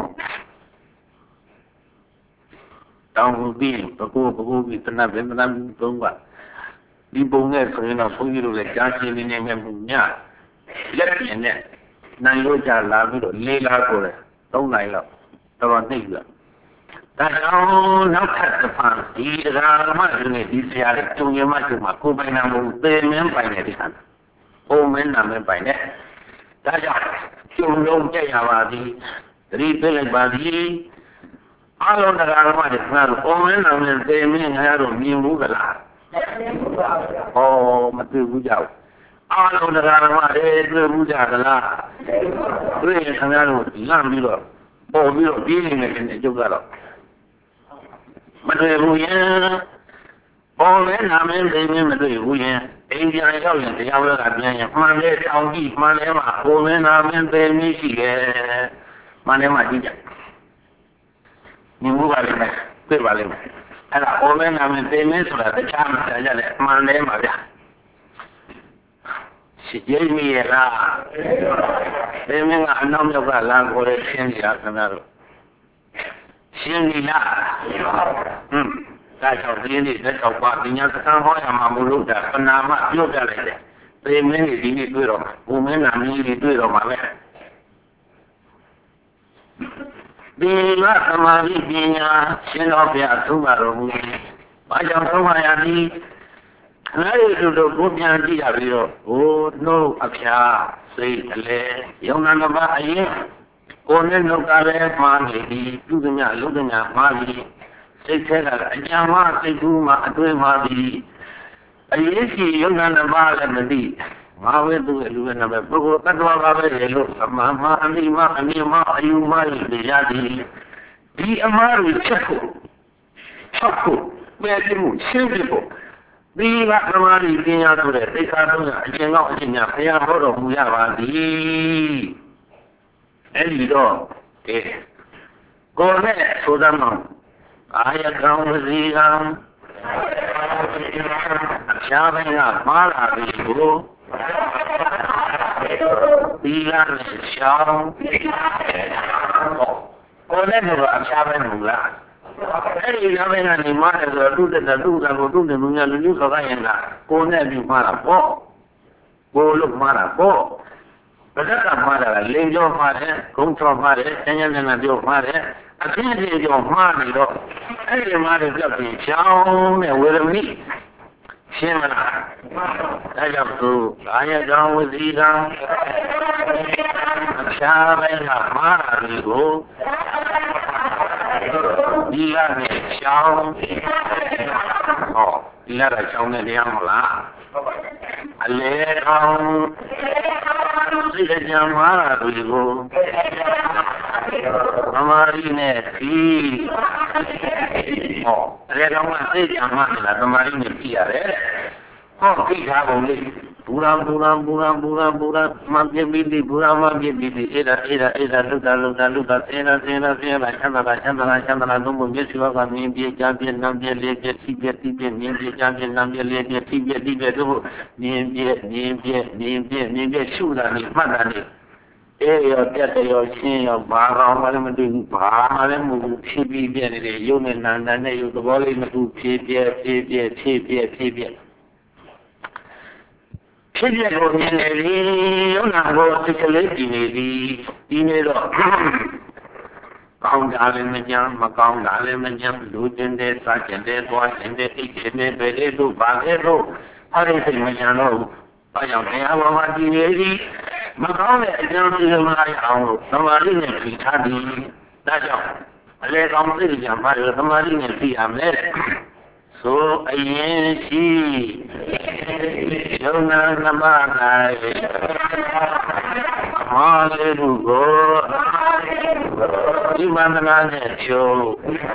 တောင်းပြီးပကူပကူပြီးတဏ္ဍဗေဒနာသုံးပါဒီပုံနဲ့ဆိုရင်တော့ဘုန်းကြီးတို့လည်းကြားရှင်းနေနေမြတ်ညလက်ပြင်းနဲ့နိုင်လို့ကြလာပြီးတော့လေးလားကိုယ်သုံးနိုင်လောက်တော်တော်နှိပ်ပြဒါကြောင့်နောက်ထပ်တစ်ဖန်ဒီတရားဓမ္မတွေနဲ့ဒီဆရာတွေကျုံရမှကျုံမှာကိုယ်ပိုင်နာမှုသေမင်းပိုင်တဲ့ဒီခန္ဓာပုံမင်းနာမင်းပိုင်တဲ့ဒါကြောင့်ကျုံလုံးကြရပါသည်သတိပေးလိုက်ပါသည်အလုံးတရားဓမ္မတွေခါတော့ပုံမင်းနာမင်းသေမင်းငါရတော့မြင်ဘူးကလားဟောမတွေ့ဘူးကြောက်အလုံးတရားဓမ္မတွေတွေ့ဘူးကြကလားတွေ့ရင်ခင်ဗျားတို့လန့်ပြီးတော့ပေါ်ပြီးတော့ပြင်းနေတယ်အကျုပ်ကတော့မတွေ့ဘူးရင်ပေါ်လဲနာမင်းသိမင်းမတွေ့ဘူးရင်အိမ်ပြန်ရောက်ရင်တရားဝဲကပြန်ရင်မှန်တယ်တောင်းကြည့်မှန်တယ်မှာပေါ်လဲနာမင်းသိမင်းရှိတယ်မှန်တယ်မှာကြည့်ကြမြင်မှုပါလိမ့်မယ်တွေ့ပါလိမ့်မယ်အဲ့ဒါပေါ်လဲနာမင်းသိမင်းဆိုတာတရားမှန်တယ်ကြတယ်မှန်တယ်မှာဗျာရှိကြည့်မိရလားသိမင်းကအနောက်မြောက်ကလမ်းကိုရှင်းနေတာခင်ဗျားတို့ရှင်းပြီလားဟွန်းဒါကြောင့်ဒီနေ့လက်တော့ပါပညာစကားဟောရမှာမလို့တာပနာမပြောပြလိုက်တယ်သိမင်းကြီးဒီနေ့တွေ့တော့မှာဘုမင်းနာမင်းကြီးတွေ့တော့မှာပဲဒီကသမာဓိပညာရှင်းတော့ပြသုံးပါတော်မူတယ်ဘာကြောင့်သုံးပါရသည်အဲ့ဒီလိုကိုပြန်ကြည့်ရပြီးတော့ဟိုနှုတ်အဖျားစိတ်အလဲယုံနာနှစ်ပါးအရင်ကိုယ်နဲ့နှုတ်ကလည်းမှားနေပြီပြုသမျှလုံးသမျှမှားပြီစိတ်ထဲကအကြံမှားစိတ်ကူးမှာအတွင်းမှာပြီအရေးကြီးယုံနာနှစ်ပါးလည်းမသိငါပဲသူ့ရဲ့လူရဲ့နာမည်ပုဂ္ဂိုလ်တ attva ပါပဲလို့အမှန်မှန်အမိမအမိမအယူမတွေရသည်ဒီအမှားတွေချက်ဖို့ချက်ဖို့ပဲဒီမှုရှင်းပြဖို့ဒီကသမာဓိပညာတို့တဲ့သိက္ခာသုံးအကျင့်ကောင်းအကျင့်များဘုရားဟောတော်မူရပါသည်အဲ့ဒီတော့ကဲကိုယ်နဲ့ဆိုသမောအာယကံဝစီကံရှားပိုင်းကမှားလာပြီကိုဒီကနေ့ရှောင်းကိုယ်နဲ့ကတော့အရှားပိုင်းမူလားအဲ့ဒီရမယ့်ကနေမှားတယ်ဆိုတော့သူ့တဲ့သူ့ကကိုသူ့တဲ့လူများလူလူဆိုခိုင်းရင်ကကိုယ်နဲ့ပြီးမှားတာပေါ့ကိုယ်လို့မှားတာပေါ့ဗဒကမှားတာလင်းကြောမှားတယ်ဂုံချောမှားတယ်ဆင်းရဲနေတာပြောမှားတယ်အပြည့်အစုံကြောမှားနေတော့အဲ့ဒီမှားတဲ့ပြတ်ပြီးချောင်းနဲ့ဝေရမဏိရှင်းမလားဒါကြောင့်သူအာယကံဝစီကံအဖြာပိုင်းကမှားတာတွေကိုဒီကနေ့ရှောင်းဟောဒီကရှောင်းနေတရားမလားအလေကောင်စိတ်ကြံမှားတာတွေကိုသမာဓိနဲ့ပြီးဟောအလေကောင်ကစိတ်ကြံမှားတာသမာဓိနဲ့ပြီးရတယ်ဟောသိထားပုံလေးဘူရံဘူရံဘူရံဘူရံဘူရံမပြည့်ပြီးဒီဘူရံမပြည့်ပြီးဒီအဲ့ဒါအဲ့ဒါအဲ့ဒါလုတာလုတာလုတာစေနာစေနာစေနာချမ်းသာချမ်းသာချမ်းသာလုံးမမျက်စိကမြင်ပြကြားပြနာပြလေးပြသိပြသိပြမြင်ပြကြားပြနာပြလေးပြသိပြသိပြတို့မြင်ပြမြင်ပြမြင်ပြမြင်ပြရှုတာနေမှတ်တာနေအေးရောပြတ်ရောရှင်းရောဘာကောင်မှလည်းမတွေ့ဘူးဘာမှလည်းမဟုတ်ဘူးဖြည်းဖြည်းပြနေတယ်ရုပ်နဲ့နာနာနဲ့ရုပ်သဘောလေးမတူဖြည်းဖြည်းဖြည်းဖြည်းဖြည်းဖြည်းဖြည်းဖြည်းဖြစ်ပြကိုမြင်နေပြီယုံနာကိုစိတ်ကလေးတည်နေပြီဒီနေ့တော့ကောင်းတာလည်းမကြမ်းမကောင်းတာလည်းမကြမ်းလူချင်းတဲ့စားကျင်တဲ့သွားကျင်တဲ့အိတ်ကျင်တဲ့ပဲတဲ့တို့ဘာလဲတို့အဲ့ဒီစိတ်မကြမ်းတော့ဘူးဘာကြောင့်တရားပေါ်မှာတည်နေပြီမကောင်းတဲ့အကြောင်းသိမလိုက်အောင်လို့သမာဓိနဲ့ပြီးထားသည်ဒါကြောင့်အလေကောင်းသိကြမှာလို့သမာဓိနဲ့ပြီးရမယ်ဆိုအရင်ရှိယုံနာနမနာမာလေလူကိုဒီမန္တနာနဲ့ကျိုး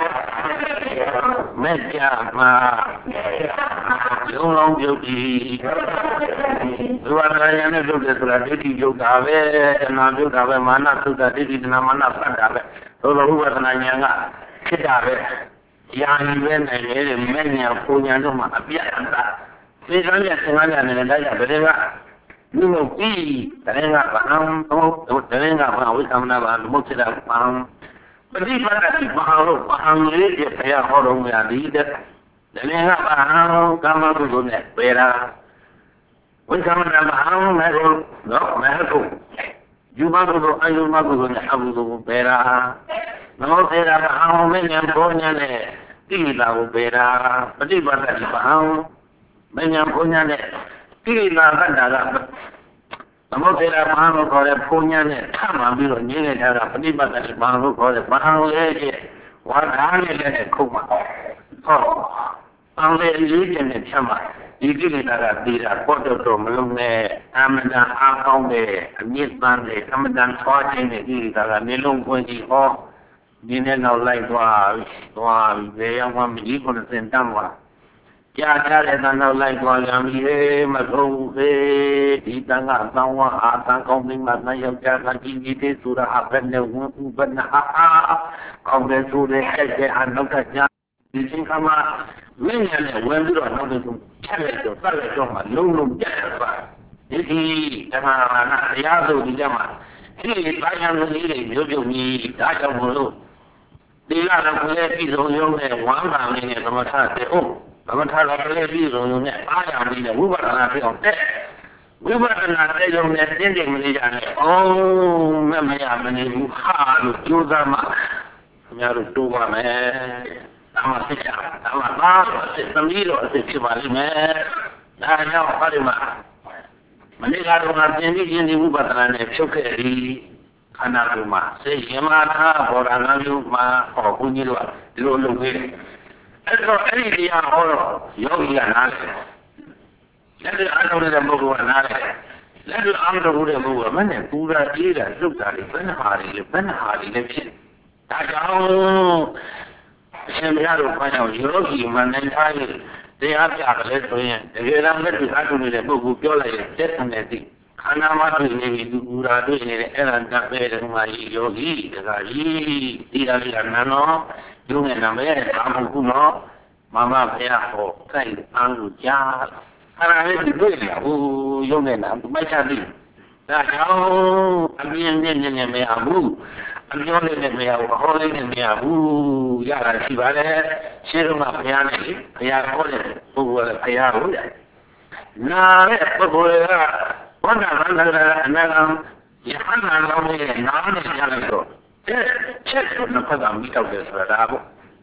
မဲ့ကြမှာယုံလုံးပြုတ်ပြီးဒီဝါဒရနဲ့ပြုတ်တယ်ဆိုတာဒိဋ္ဌိပြုတ်တာပဲတဏှာပြုတ်တာပဲမာနပြုတ်တာဒိဋ္ဌိတဏှာမာနပတ်တာပဲသို့သောဥပဒနာဉာဏ်ကဖြစ်တာပဲယာယီပဲနိုင်လေမဲ့ညာပူညာတို့မှာအပြတ်အသတ်ဒီကနေ့သင်္ကန်းညာနဲ့တိုက်ကြဘယ်ကလူလို့ပြီးတရင်ကဘာအောင်တရင်ကဘာဝိသမနာဘာလူမဖြစ်တာဘာပฏิပတ်တိဘာလို့ဘာအောင်လေးပြဖရာဟောတော်မူရသည်တဲ့တရင်ကဘာအောင်ကာမဂုဏ်နဲ့ပေတာဝိသမနာဘာအောင်မဲ့လို့တော့မဲ့ဖို့ယူမကုသိုလ်အယူမကုသိုလ်နဲ့အကုသိုလ်ကိုပေတာနမောသေတာဘာအောင်မဲ့ညာဘောညာနဲ့တိလာကိုပေတာပฏิပတ်တိဘာအောင်မဲ့ညာဘောညာနဲ့တိလာကတာကသမုဒ္ဒေရမဟာလို့ခေါ်တဲ့ဘုံညာနဲ့ထမှန်ပြီးတော့ညင်းနေတာကပฏิပတ်တိဘာလို့ခေါ်တဲ့ဘာအောင်လဲကျဝါဒာနဲ့လည်းခုတ်မှာဟောအောင်လေလေးကျင်နဲ့ဖြတ်မှာဒီကိလေသာကပြီးတာပေါ်တော့တော့မလုံးနဲ့အမတန်အားကောင်းတဲ့အမြင့်ပန်းတဲ့အမတန်ထွားခြင်းတဲ့ကိလေသာကနေလုံးပွင့်ကြည့်ဟောဒီနဲ့နောက်လိုက်သွားသွားပြီးဘယ်ရောက်မှမကြီးကုန်စင်တန်းသွားကြားထားတဲ့တန်နောက်လိုက်သွားကြပြီဟေးမဆုံးဘူးဟေးဒီတန်ကသံဝါအာတန်ကောင်းနေမှတန်ယောက်ျားကကြီးကြီးသေးဆိုတာအဘယ်နဲ့ဝန်ဥပနာကောင်းတဲ့ဆိုတဲ့အဲ့တဲ့အနောက်ကကြားဒီချင်းကမှမင်းရနဲ့ဝင်ပြီးတော့နောက်တစ်ခုချက်လိုက်တော့ပတ်လိုက်တော့မှလုံးလုံးကြက်သွားဒီဒီဓမ္မနာတရားဆိုဒီကြမှာဒီတိုင်းရံလူကြီးတွေမျိုးပြုံကြီးဒါကြောင့်မလို့ဒီကတော့ကိုယ်ရဲ့ပြည်စုံရုံးနဲ့ဝမ်းပါမင်းနဲ့သမထတဲ့ဟုတ်သမထကလည်းပြည်စုံရုံးနဲ့အားရပြီးတဲ့ဝိပဿနာဖြစ်အောင်တဲ့ဝိပဿနာတဲ့ရုံနဲ့တင်းတင်းမနေကြနဲ့အော်မမရမနေဘူးဟာလို့ကြိုးစားမှခင်ဗျားတို့တိုးပါမယ်အမှသိချာအမှသားတော့စစ်သမီးတော့အစ်ဖြစ်ပါလိမ့်မယ်ဒါကြောင့်ဟာဒီမှာမနေ့ကတော့ငါပြင်ပြီးပြင်ပြီးဝိပဿနာနဲ့ဖြုတ်ခဲ့ပြီးခန္ဓာကိုယ်မှာစိတ်ရင်မာနာဘောရဏမျိုးမှာဟောဘုန်းကြီးတို့ကဒီလိုလုပ်ခဲ့တယ်အဲ့တော့အဲ့ဒီတရားဟောတော့ယောဂီကနားတယ်လက်တွေ့အားထုတ်တဲ့ပုဂ္ဂိုလ်ကနားတယ်လက်တွေ့အားမထုတ်တဲ့ပုဂ္ဂိုလ်ကမနဲ့ပူတာအေးတာလှုပ်တာတွေဘယ်နှဟာတွေလဲဘယ်နှဟာတွေလဲဖြစ်ဒါကြောင့်အရှင်ဘုရားတို့ခေါင်းကြောင့်ယောဂီမှန်နိုင်ထားရဲ့တရားပြတယ်လဲဆိုရင်တကယ်တော့လက်တွေ့အားထုတ်နေတဲ့ပုဂ္ဂိုလ်ပြောလိုက်ရင်တက်တဲ့သိခန္ဓာမှာတွေ့နေပြီသူပူတာတွေ့နေတယ်အဲ့ဒါတတ်ပဲဓမ္မကြီးယောဂီတခါကြီးဒီလာလေးကနန်းတော့ဒုနဲ့နာမည်ဘာမှမဟုတ်နော်မမဘုရားဟောခိုင်အားလို့ကြားအဲ့ဒါလေးတွေ့နေဟိုရုံနဲ့နာမိုက်ချသည်ဒါကြောင့်အပြင်းနဲ့နဲ့မရဘူးအပြောလေးနဲ့မရဘူးအဟောလေးနဲ့မရဘူးရတာရှိပါလေရှင်းတော့ဘုရားနဲ့ဘုရားဟောတဲ့ပုဂ္ဂိုလ်ကဘုရားဟုတ်တယ်နာတဲ့ပုဂ္ဂိုလ်ကဘုရားဗန္ဒရာအနာဂံယဟန္တာလောင်းရဲ့နားနဲ့ရလိုက်တော့တဲ့ချက်ကိုနှစ်ဖက်ကမိတော့တယ်ဆိုတာဒါပေါ့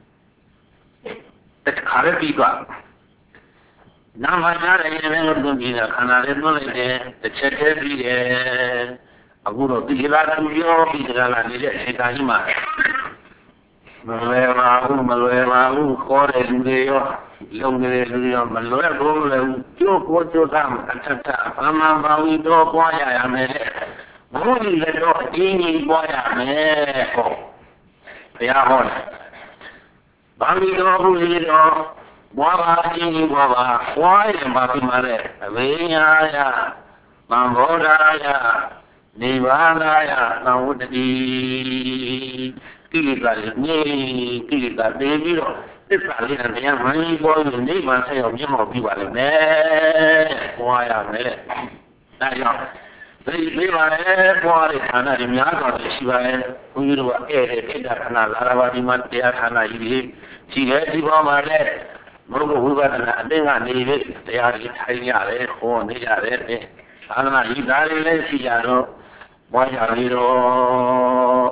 တခါလည်းပြီးသွားနာမကြားတယ်ရင်လည်းတို့ပြီးတာခန္ဓာလေးသွင်းလိုက်တယ်တစ်ချက်တည်းပြီးတယ်အခုတော့ဒီလာတူရောပြီးကြလာနေတဲ့အခြေခံကြီးမှာမလွယ်ပါဘူးမလွယ်ပါဘူးခေါ်တဲ့လူတွေရောလုံနေတဲ့လူတွေရောမလွယ်ဘူးလေကျိုးကိုကျိုးတာအထက်ထဘာမှဘာဝီတော့ပွားရရမယ်ဘုရားလည်းတော့အင်းကြီးပွားရမယ်ဟောဘုရားဟောတယ်ဘာဝီတော့ဘုရားတော့ဘွားပါအင်းကြီးဘွားပါဘွားရင်ဘာဖြစ်မှာလဲအဘိညာယသံဃောဓာယနိဗ္ဗာန်ယသံဝတ္တိကိလေသာတွေငြိမ်းကိလေသာတည်ပြီးတော့သစ္စာလေးနဲ့တရားမှန်ကြီးပေါ်ရင်နိဗ္ဗာန်ဆက်ရောက်မျက်မှောက်ပြုပါလိမ့်မယ်။ပွားရမယ်။ဒါကြောင့်ဒီဒီပါလေပွားတဲ့ဌာနတွေများစွာရှိပါလေ။ဘုန်းကြီးတို့ကအဲ့တဲ့တိတ္တဌာနလာရပါဒီမှာတရားဌာနကြီးတွေရှိတယ်ဒီပေါ်မှာလည်းဘုရားဝိပဿနာအသိကနေပြီတရားကြီးထိုင်ရတယ်ဟောနေရတယ်။သာသနာ့ဤသားတွေလည်းရှိကြတော့ပွားရပြီးတော့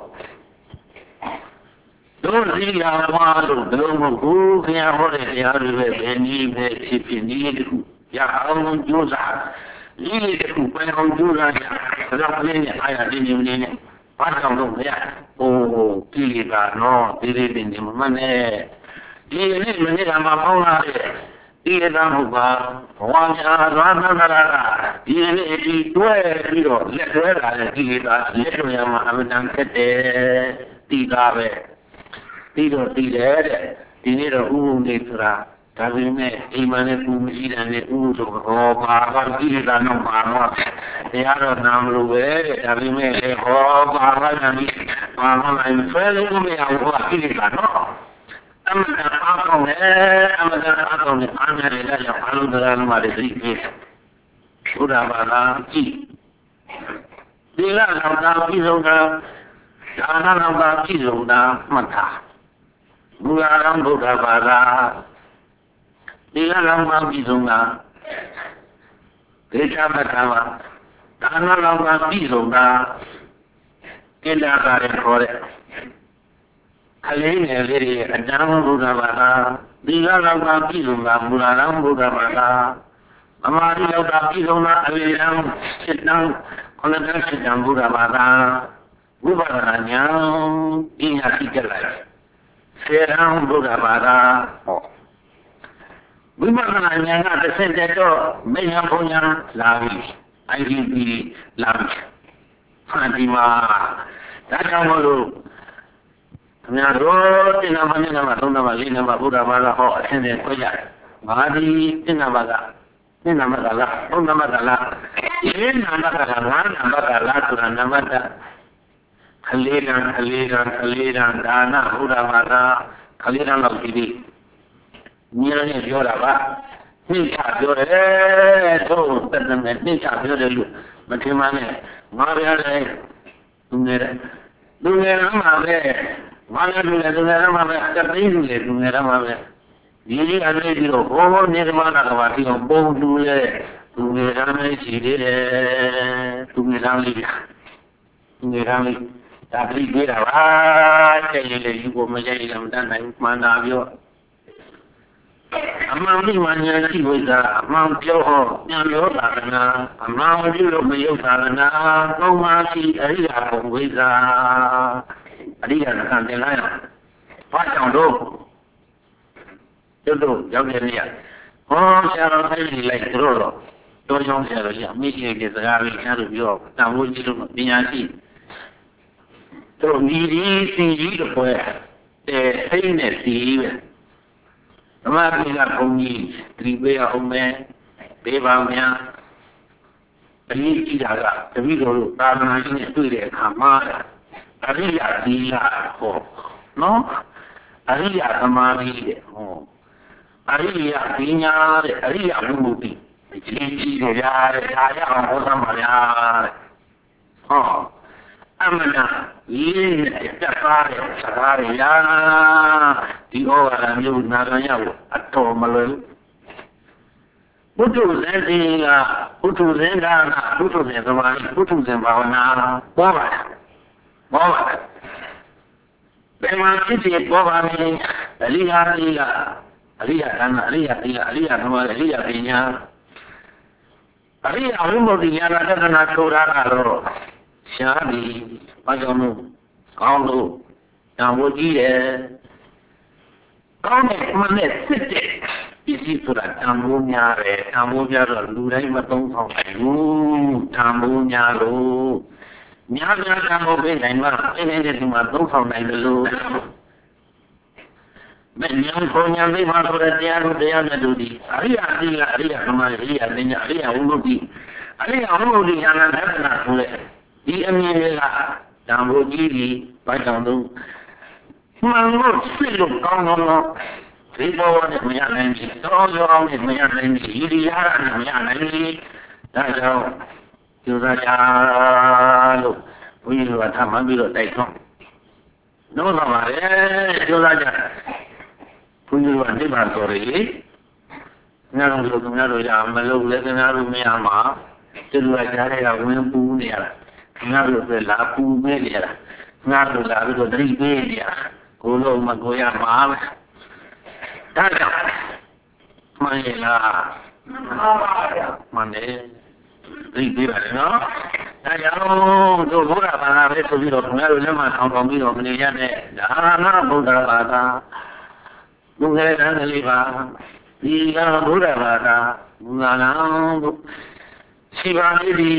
တို့စီရာဝါတို့ဘလုံးမဟုတ်ခင်ဗျာဟောတဲ့တရားတွေပဲဘယ်နည်းပဲဖြစ်ဖြစ်နည်းတခုရအောင်ကြိုးစားဒီကူပဲအောင်ကျူလာကြတော့ကလေးနဲ့အားရတင်းနေနေနဲ့ဘာကြောင့်လို့လဲဟိုကိလေသာနော်ဒီဒီတင်နေမှနဲ့ဒီနေ့မနေ့ကမှပေါင်းလာတဲ့ဒီကံဟုတ်ပါဘဝများသွားသန္တာကဒီနေ့ဒီတွဲပြီးတော့လက်တွဲလာတဲ့ကိလေသာလက်တွဲမှာအမှန်တန်ခက်တယ်တီတာပဲတီတော့တီတယ်တဲ့ဒီနေ့တော့ဥပုံနေဆိုတာဒါပေမဲ့အိမ်မနဲ့ပူမရှိတဲ့နဲ့ဥဆိုတော့ဘာကကိလေသာတော့ပါတော့တရားတော့နာမလို့ပဲတဲ့ဒါပေမဲ့လေဟောဘာကလည်းဘာမှမဖဲလို့မရဘူးကိလေသာတော့အမှန်တရားကောင်းတယ်အမှန်တရားကောင်းတယ်အားနဲ့လည်းကြောင့်အလုံးတရားလုံးမှာသိပြီဘုရားဘာသာကြည့်ဒီလောက်သာပြည်စုံတာဒါနလောက်သာပြည်စုံတာမှတ်တာဘုရားတော်ဘုရားဘာသာဒီလောက်သာပြည်စုံတာဒေချမထာမှာဒါနလောက်သာပြည်စုံတာကိလေသာတွေခေါ်တဲ့ခလေးငယ်လေးတွေအတန်းဘုရားဘာသာဒီကလောက်သာပြည်စုံတာမူလာတော်ဘုရားဘာသာအမှားဒီလောက်သာပြည်စုံတာအဝေရန်စစ်တန်းခလတဲ့စစ်တန်းဘုရားဘာသာဝိပဿနာဉာဏ်ပညာသိကြလိုက်စေရန်ဘုရားဘာသာဟောဝိပဿနာဉာဏ်ကတစ်ဆင့်တက်တော့မဉ္ဇဉ်ဘုံဉာဏ်လာပြီ I D P လာပြီဖန်ဒီမှာဒါကြောင့်မလို့ခင်ဗျားတို့တင်နာမနဲ့နာမသုံးနာမလေးနာမဘုရားဘာသာဟောအဆင့်နဲ့ဆွဲကြတယ်။ဘာဒီတင်နာမကတင်နာမကလားသုံးနာမကလားဒီနာမကလားငါနာမကလားဆိုတာနာမကခလေးရန်ခလေးရန်ခလေးရန်ဒါနဘုရားဘာသာခလေးရန်လောက်ဒီဒီညီရနဲ့ပြောတာပါနှိမ့်ချပြောတယ်သို့တက်တယ်နှိမ့်ချပြောတယ်လို့မထင်ပါနဲ့ငါရတဲ့သူငယ်တဲ့သူငယ်မှာပဲဘာလဲလူလည်းသူငယ်မှာပဲတသိန်းလူလည်းသူငယ်မှာပဲဒီကြီးအဲ့ဒီတော့ဘောဘောနေသမနာကဘာပြီးတော့ပုံလူရဲ့သူငယ်တိုင်းရှိသေးတယ်သူငယ်တိုင်းလေးသူငယ်တိုင်းလေးဒါပြီးပြေးတာပါတဲ့ရေလေယူကိုမရိုက်ရမတတ်နိုင်မှန်တာပြောအမှန်ဒီမှညာရှိဝိဇ္ဇာအမှန်ပြောဟောပြန်ပြောတာကနာအမှန်ပြုလို့မယုတ်တာကနာကောင်းပါရှိအရိယာဘုံဝိဇ္ဇာအရိယာကံတင်လိုက်တော့ဘာကြောင့်တော့ကျွတ်တို့ရောက်နေရဟောဆရာတော်အဲ့ဒီလိုက်တို့တော့တော်ကြောင်းဆရာတော်ကြီးအမိကြီးကစကားလေးဆရာတို့ပြောတန်ဖိုးကြီးလို့ပညာရှိတို့ညီကြီးစီကြီးတို့ပွဲအဲစိတ်နဲ့စီပဲဓမ္မပိကဘုံကြီးဒီပေးအောင်မယ်ပေးပါများအရေးကြီးတာကတပည့်တော်တို့သာသနာ့ရှင်နဲ့တွေ့တဲ့အခါမှာအရိယသီလဟောနော်အရိယသမာဓိတဲ့ဟောအရိယပညာတဲ့အရိယဝိမု ക്തി ဒီကြီးတွေရတဲ့ဒါရအောင်ဟောသမှာများတဲ့ဟောအမှန်တရားရင်းနဲ့တက်သားတဲ့စကားတွေရာဒီဩဝါဒမျိုးနာခံရဖို့အတော်မလွယ်ဘူးဘုဒ္ဓဇင်စီကဘုဒ္ဓဇင်ဒါကဘုဒ္ဓဇင်သမာဓိဘုဒ္ဓဇင်ဘာဝနာပေါ်ပါပေါ်ပါဘယ်မှာဖြစ်ဖြစ်ပေါ်ပါမယ်အရိယာသီလအရိယာကံအရိယာသီလအရိယာသမာဓိအရိယာပညာအရိယာဝိမု ക്തി ဉာဏတဒနာဆိုတာကတော့ရှားပြီဘာကြောင့်လို့ကောင်းလို့တန်ဖိုးကြီးတယ်ကောင်းတဲ့မနဲ့စစ်တဲ့ပစ္စည်းဆိုတာတန်ဖိုးများတယ်တန်ဖိုးများတော့လူတိုင်းမသုံးဆောင်နိုင်ဘူးတန်ဖိုးများလို့များများတန်ဖိုးပေးနိုင်မှာအဲ့ဒီဒီမှာသုံးဆောင်နိုင်တယ်လို့မဉ္ဇဉ်ဘုံဉာဏ်သိမှဆိုတဲ့တရားတို့တရားနဲ့တို့ဒီအရိယာသီလအရိယာသမာဓိအရိယာပညာအရိယာဝိမု ക്തി အရိယာဝိမု ക്തി ဉာဏ်နဲ့သဒ္ဒနာဆိုတဲ့ဒီအမြင်တွေကတန်ဖိုးကြီးပြီးဘာကြောင့်လို့မှန်လို့စစ်လို့ကောင်းတော့ဒီဘောနဲ့မရနိုင်ဘူးတော်ရောင်းနဲ့မရနိုင်ဘူးဤဒီရရနဲ့မရနိုင်ဘူးဒါကြောင့်ကျိုးစားကြလို့ဘုန်းကြီးကထမှန်ပြီးတော့တိုက်တွန်းတော့ပါပါလေကျိုးစားကြဘုန်းကြီးကနိဗ္ဗာန်တော်ရည်ငါတို့လူများတို့ရမလို့လည်းခင်ဗျားတို့မရမှာကျိုးစားကြတဲ့ကဝင်ပူးနေရတာငါတို့ပဲလာပူမဲနေရတာငါတို့လာပြီးတော့တတိပေးနေရတာကိုလုံးမကိုရမှာပဲဒါကြောင့်မှန်ရလားမှန်ပါဗျာမှန်တယ်သိသေးပါလေနော်ဒါကြောင့်တို့ဘုရားဘာသာပဲဆိုပြီးတော့ခင်ဗျားတို့လက်မှထောင်ထောင်ပြီးတော့မနေရတဲ့ဒါငါဘုရားဘာသာဘုရားတန်လေးပါဒီကဘုရားဘာသာဘုရားနာတို့ရှိပါလိမ့်ဒီ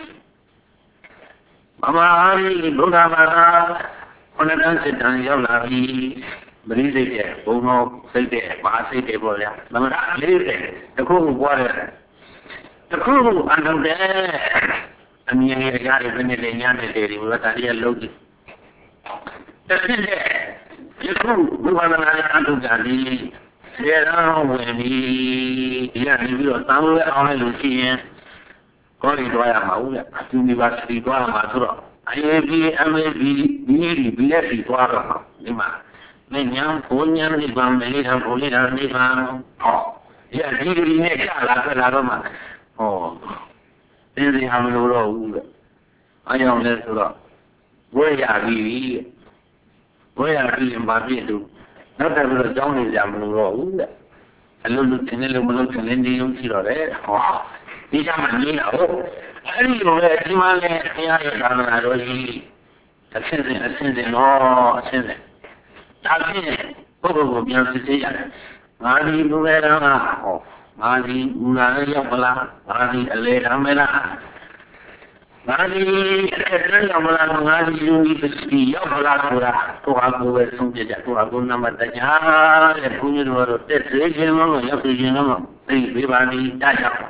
မမဟာရီဘုရားဘာသာခொနတန်းစစ်တမ်းရောက်လာပြီမရင်းစိတ်တဲ့ဘုံတော်စိတ်တဲ့ဘာစိတ်တဲ့ပေါ့ဗျာသမထလေးတဲ့တခုခုပွားတဲ့တခုခုအန္တတဲ့အမြင်ရရတဲ့ဘယ်နဲ့လဲညာနဲ့တဲ့ဒီဘုရားတရားလုံးကြည့်တခင်းတဲ့ဒီခုဘုရားနာအတုကြသည်စေတော်ဝင်ပြီးဒီကနေပြီးတော့သံဃာအောင်လိုက်လို့ရှိရင်ကောရီတွားရမှာဦးဗျသူမိဘစီတွားမှာဆိုတော့အေးပြီးအမေပြီးဒီဒီဘီလက်စီတွားတော့ဒီမှာမင်းညာဘုံညာနိဗ္ဗာန်မလေးထားဘုံလေးထားနိဗ္ဗာန်ဟောဒီအဒီဒီနဲ့ကြာလာခဲ့လာတော့မှဟောဒီဒီဟာမလို့တော့ဘူးလေအားကြောင့်လဲဆိုတော့ဝဲရပြီဝဲရပြီမှာပြည့်လို့နောက်တက်ပြီးတော့ကြောင်းနေကြမလို့တော့ဘူးလေအလုံးလုံးတင်နေလို့မလို့တင်နေနေလို့ရှိတော့တယ်ဟောဒီကမှနေတော့အဲ့ဒီလိုလေဒီမှာလေဘုရားရဲ့သာသနာတော်ကြီးအဆင့်ဆင့်အဆင့်ဆင့်တော့အဆင့်ဆင့်ဒါဖြင့်ပုဂ္ဂိုလ်ကိုပြန်စစ်ဆေးရတယ်ငါဒီလူပဲတော့ဟောငါဒီမူလာရောက်မလားငါဒီအလေထမ်းမလားငါဒီအဲ့ဒါရောက်မလားငါဒီလူကြီးတစ်ရောက်မလားဆိုတာကိုဟာကိုပဲဆုံးဖြတ်ကြကိုဟာကိုနမတရားတဲ့ဘုရားတော်တို့တက်သေးခြင်းမလို့ရောက်ခြင်းမလို့သိပေးပါလိမ့်တတ်ကြောက်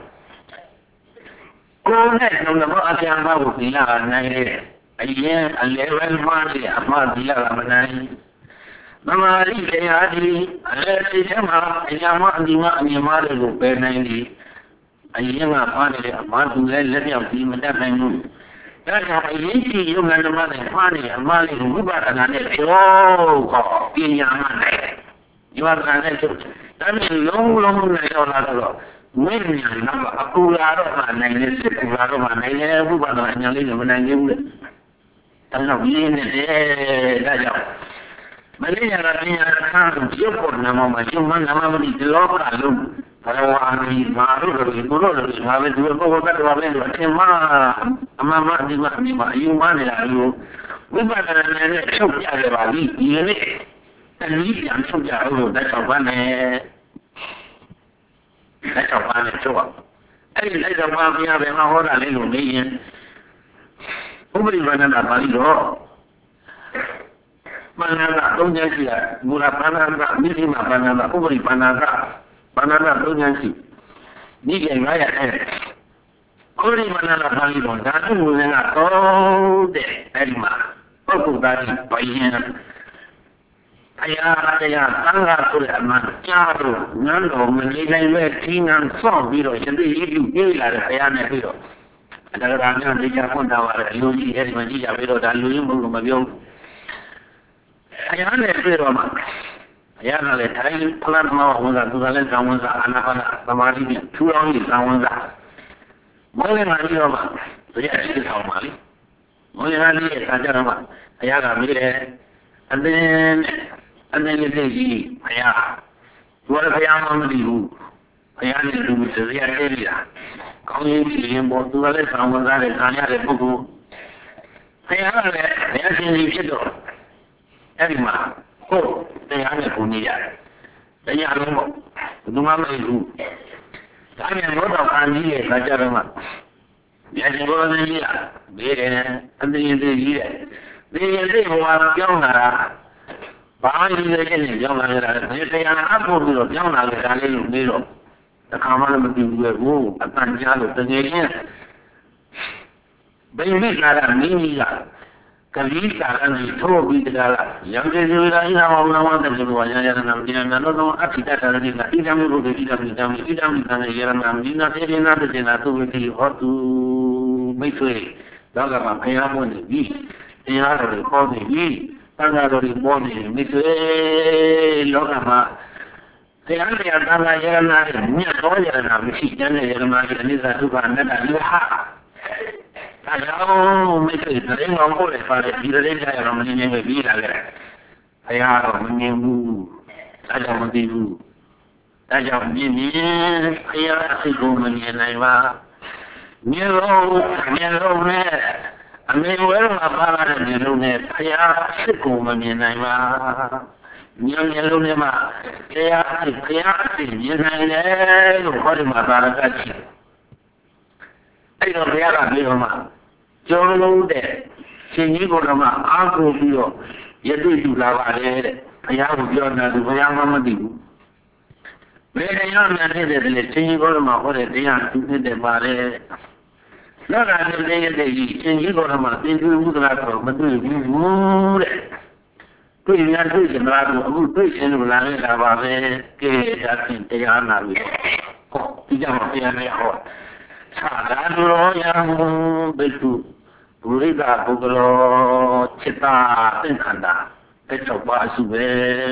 ကိုယ်နဲ့နှလုံးသားအပြားပါကိုပြင်လာနိုင်တဲ့အရင်အလေဝဲမှလည်းအမှားဒီလာမနိုင်မမာရီတရားဒီအလေဒီထဲမှာအရာမအဒီမအမြင်မတွေကိုပယ်နိုင်သည်အရင်ကဖားနေတဲ့အမှားသူလည်းလက်ပြောက်ပြီးမတတ်နိုင်ဘူးဒါကြောင့်အရင်ကြီးယုံနာဓမ္မနဲ့ဖားနေအမှားလေးကိုဝိပဿနာနဲ့ပြောခေါ်ပညာမှနိုင်ဒီဝါဒနာနဲ့ချုပ်ဒါမျိုးလုံးလုံးနဲ့ရောက်လာတော့ဝိညာဉ်ကအပူလာတော့မှနိုင်လေစစ်ပူလာတော့မှနိုင်လေဝိပဿနာဉာဏ်လေးလည်းမနိုင်ဘူးလေဒါကြောင့်ဒီနေ့ဒါကြောင့်မလေးရတာပညာခါကိုရုပ်ပေါ်နာမမှာရှင်မနာမတိဒီလောကလုံးဘဝအာနိမာတို့တို့ကိုတို့တို့ငါပဲဒီဘုရားကတော့ပဲအထင်မှားအမှန်မှဒီမှာဒီမှာအယူမှန်းနေတာလို့ဝိပဿနာနဲ့ချုပ်ပြရပါပြီဒီနေ့တဏှိပြန်ချုပ်ကြလို့တက်တော့ပါနဲ့တက်တော့ပါနဲ့ချုပ်အောင်အဲ့ဒီလက်တော့ပါဘုရားပဲဟောတာလေးလို့နေရင်ဥပရိပန္နတာပါဠိတော့ပဏ္ဏတာသုံးချမ်းရှိတာမူလပဏ္ဏတာမိသိမပဏ္ဏတာဥပရိပဏ္ဏတာပဏ္ဏတာသုံးချမ်းရှိဒီကငါရတဲ့ဥပရိပဏ္ဏတာပါဠိတော်ဓာတုမူလကတော့တဲ့အဲ့ဒီမှာပုဂ္ဂိုလ်သားကြီးဘယင်အရာတရားသံဃာဆိုတဲ့အမှန်ကြားလို့ငန်းတော်မနေနိုင်ပဲထင်းငန်းဆော့ပြီးတော့ရှင်သိရည်ပြေးလာတဲ့ဘုရားနဲ့ပြီးတော့အတ္တရာမျိုးသိချာဖွင့်တာပါလေလူကြီးအဲ့ဒီမှာကြည့်ကြပြီးတော့ဒါလူရင်းမှုလို့မပြောအရာနဲ့တွေ့တော့မှအရာကလည်းတိုင်းဖလားသမားဝန်စားသူကလည်းဇံဝန်စားအနာပါသမာဓိနဲ့ထူအောင်ကြီးဇံဝန်စားမောလမှာပြီးတော့မှတရားရှိဆောင်ပါလိမောလမှာလေးဆာကြတော့မှအရာကမေးတယ်အသင်းအသင်းလေးကြီးအရာသူကဘုရားမသိဘူးဘုရားနဲ့လူစရာတည်းလာကောင်းကြီးပြင်းပေါ်သူကလည်းဇံဝန်စားတဲ့ခံရတဲ့ပုဂ္ဂိုလ်ဘုရားကလည်းဘုရားရှင်ကြီးဖြစ်တော့အဲ့ဒီမှာကိုယ်တရားနဲ့ကိုနေရတယ်။တရားလုံးပေါ့ဘယ်သူမှမသိဘူး။ဒါနဲ့ဘောတော်ခံကြီးရဲ့ခါကြတော့မှမြတ်ရှင်ဘုရားကြီးကဘေးတယ်အသိဉာဏ်သိကြီးတယ်။ဒီဉာဏ်သိဘဝပြောင်းလာတာဘာလို့လဲကျနေပြောင်းလာကြတာလဲ။ဒီတရားအဖို့ပြီးတော့ပြောင်းလာကြတာလေးလို့နေတော့တခါမှလည်းမသိဘူးလေ။ဟိုအတန်ကြားလို့တကယ်ချင်းဘယ်နည်းလာတာမင်းကြီးကကလေးစာရင်းထိုးပြီးကြလားရံကျေကျေလာရင်တော့ဘာမှမသိဘူးဘာညာရနာဒီနာတော့အထိတတ်တယ်ဒီကဣဒံလို့ဒီဣဒံဣဒံဣဒံဣဒံရနာဒီနာသေရနာတဲ့နာသူဝိတိဟောတုမိတ်ဆွေတော့ကမှဖျားမွန်းနေပြီတရားတော်ကိုခေါ်နေပြီတန်ခါတော်ကိုပေါ်နေမိတ်ဆွေလောကမှာတရားတရားတန်ခါရနာတဲ့မြတ်တော်ရနာမရှိတဲ့ရနာရဲ့အနိစ္စဒုက္ခအနတ္တလူဟာအကြောင်းမိတ်ဆွေတရင်အောင်ကိုလည်းပါတယ်ဒီတရင်ကြရတော့မနေနေပဲပြီးလာခဲ့တယ်။ဘုရားတော့မမြင်ဘူး။အဲကြောင့်မသိဘူး။အဲကြောင့်မြင်မြင်ဘုရားစိတ်ကိုမမြင်နိုင်ပါမြေလုံးမြေလုံးနဲ့အမေဝဲတော့ပါလာတဲ့မြေလုံးနဲ့ဖျားစစ်ကုန်မမြင်နိုင်ပါမြေမြေလုံးနဲ့မှဖျားဖျားစစ်မြင်နိုင်တယ်လို့ခေါ်တယ်မှာသာရကရှိအဲ့တော့ဘုရားကပြောတော့မှကျော်လုံးတဲ့ရှင်ကြီးကိုတော့မှအားကိုပြီးတော့ရတွေ့ယူလာပါတယ်တဲ့ဘုရားကိုပြောတာသူဘုရားမှမသိဘူးဘယ်တရားမှဖြစ်တဲ့လေရှင်ကြီးကိုတော့မှဟောတဲ့တရားသူဖြစ်တယ်ပါတယ်လောကနဲ့တည်းရဲ့ကြီးရှင်ကြီးကိုတော့မှသင်္ကြန်ဥဒရာတော့မတွေ့ဘူးတဲ့တွေ့ရတွေ့ကြလားအခုတွေ့ရှင်လို့လာနေတာပါပဲကဲဒါဖြင့်တရားနာပြီဟောဒီကြောင့်တရားနဲ့ဟောသာဓုရောယံဘိက္ခုဘူရိကပုဂ္ဂလောจิตตาသင်္ခန္ဓာအဲ့တော့ပါစုပဲ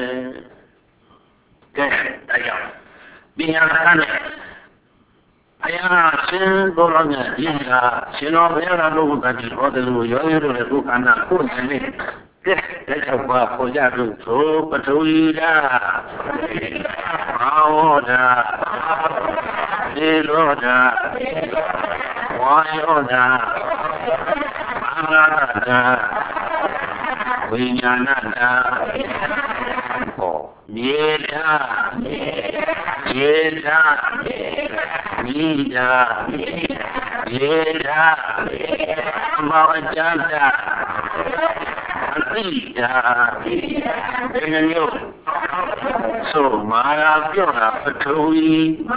ကဲဒါကြောင့်ပညာကနဲ့အရာရှင်ကိုယ်တော်နဲ့ဒီကရှင်တော်ဘုရားတော်ကိုတည်းဟောတယ်လို့ရောရိုးတဲ့ကိုယ်ခန္ဓာကိုယ်နဲ့ကဲဒါကြောင့်ပါပေါ်ကြလို့သို့ပထဝီဓာဘာဝဓာသေလောဓာဝါယောဓာအာရဓာဝိညာဏဓာဟောမြေဓာမြေဓာမိဓာမြေဓာမောကြဓာအတိဓာဒီမျိုးဆိုမာရာပြောတာပထဝီ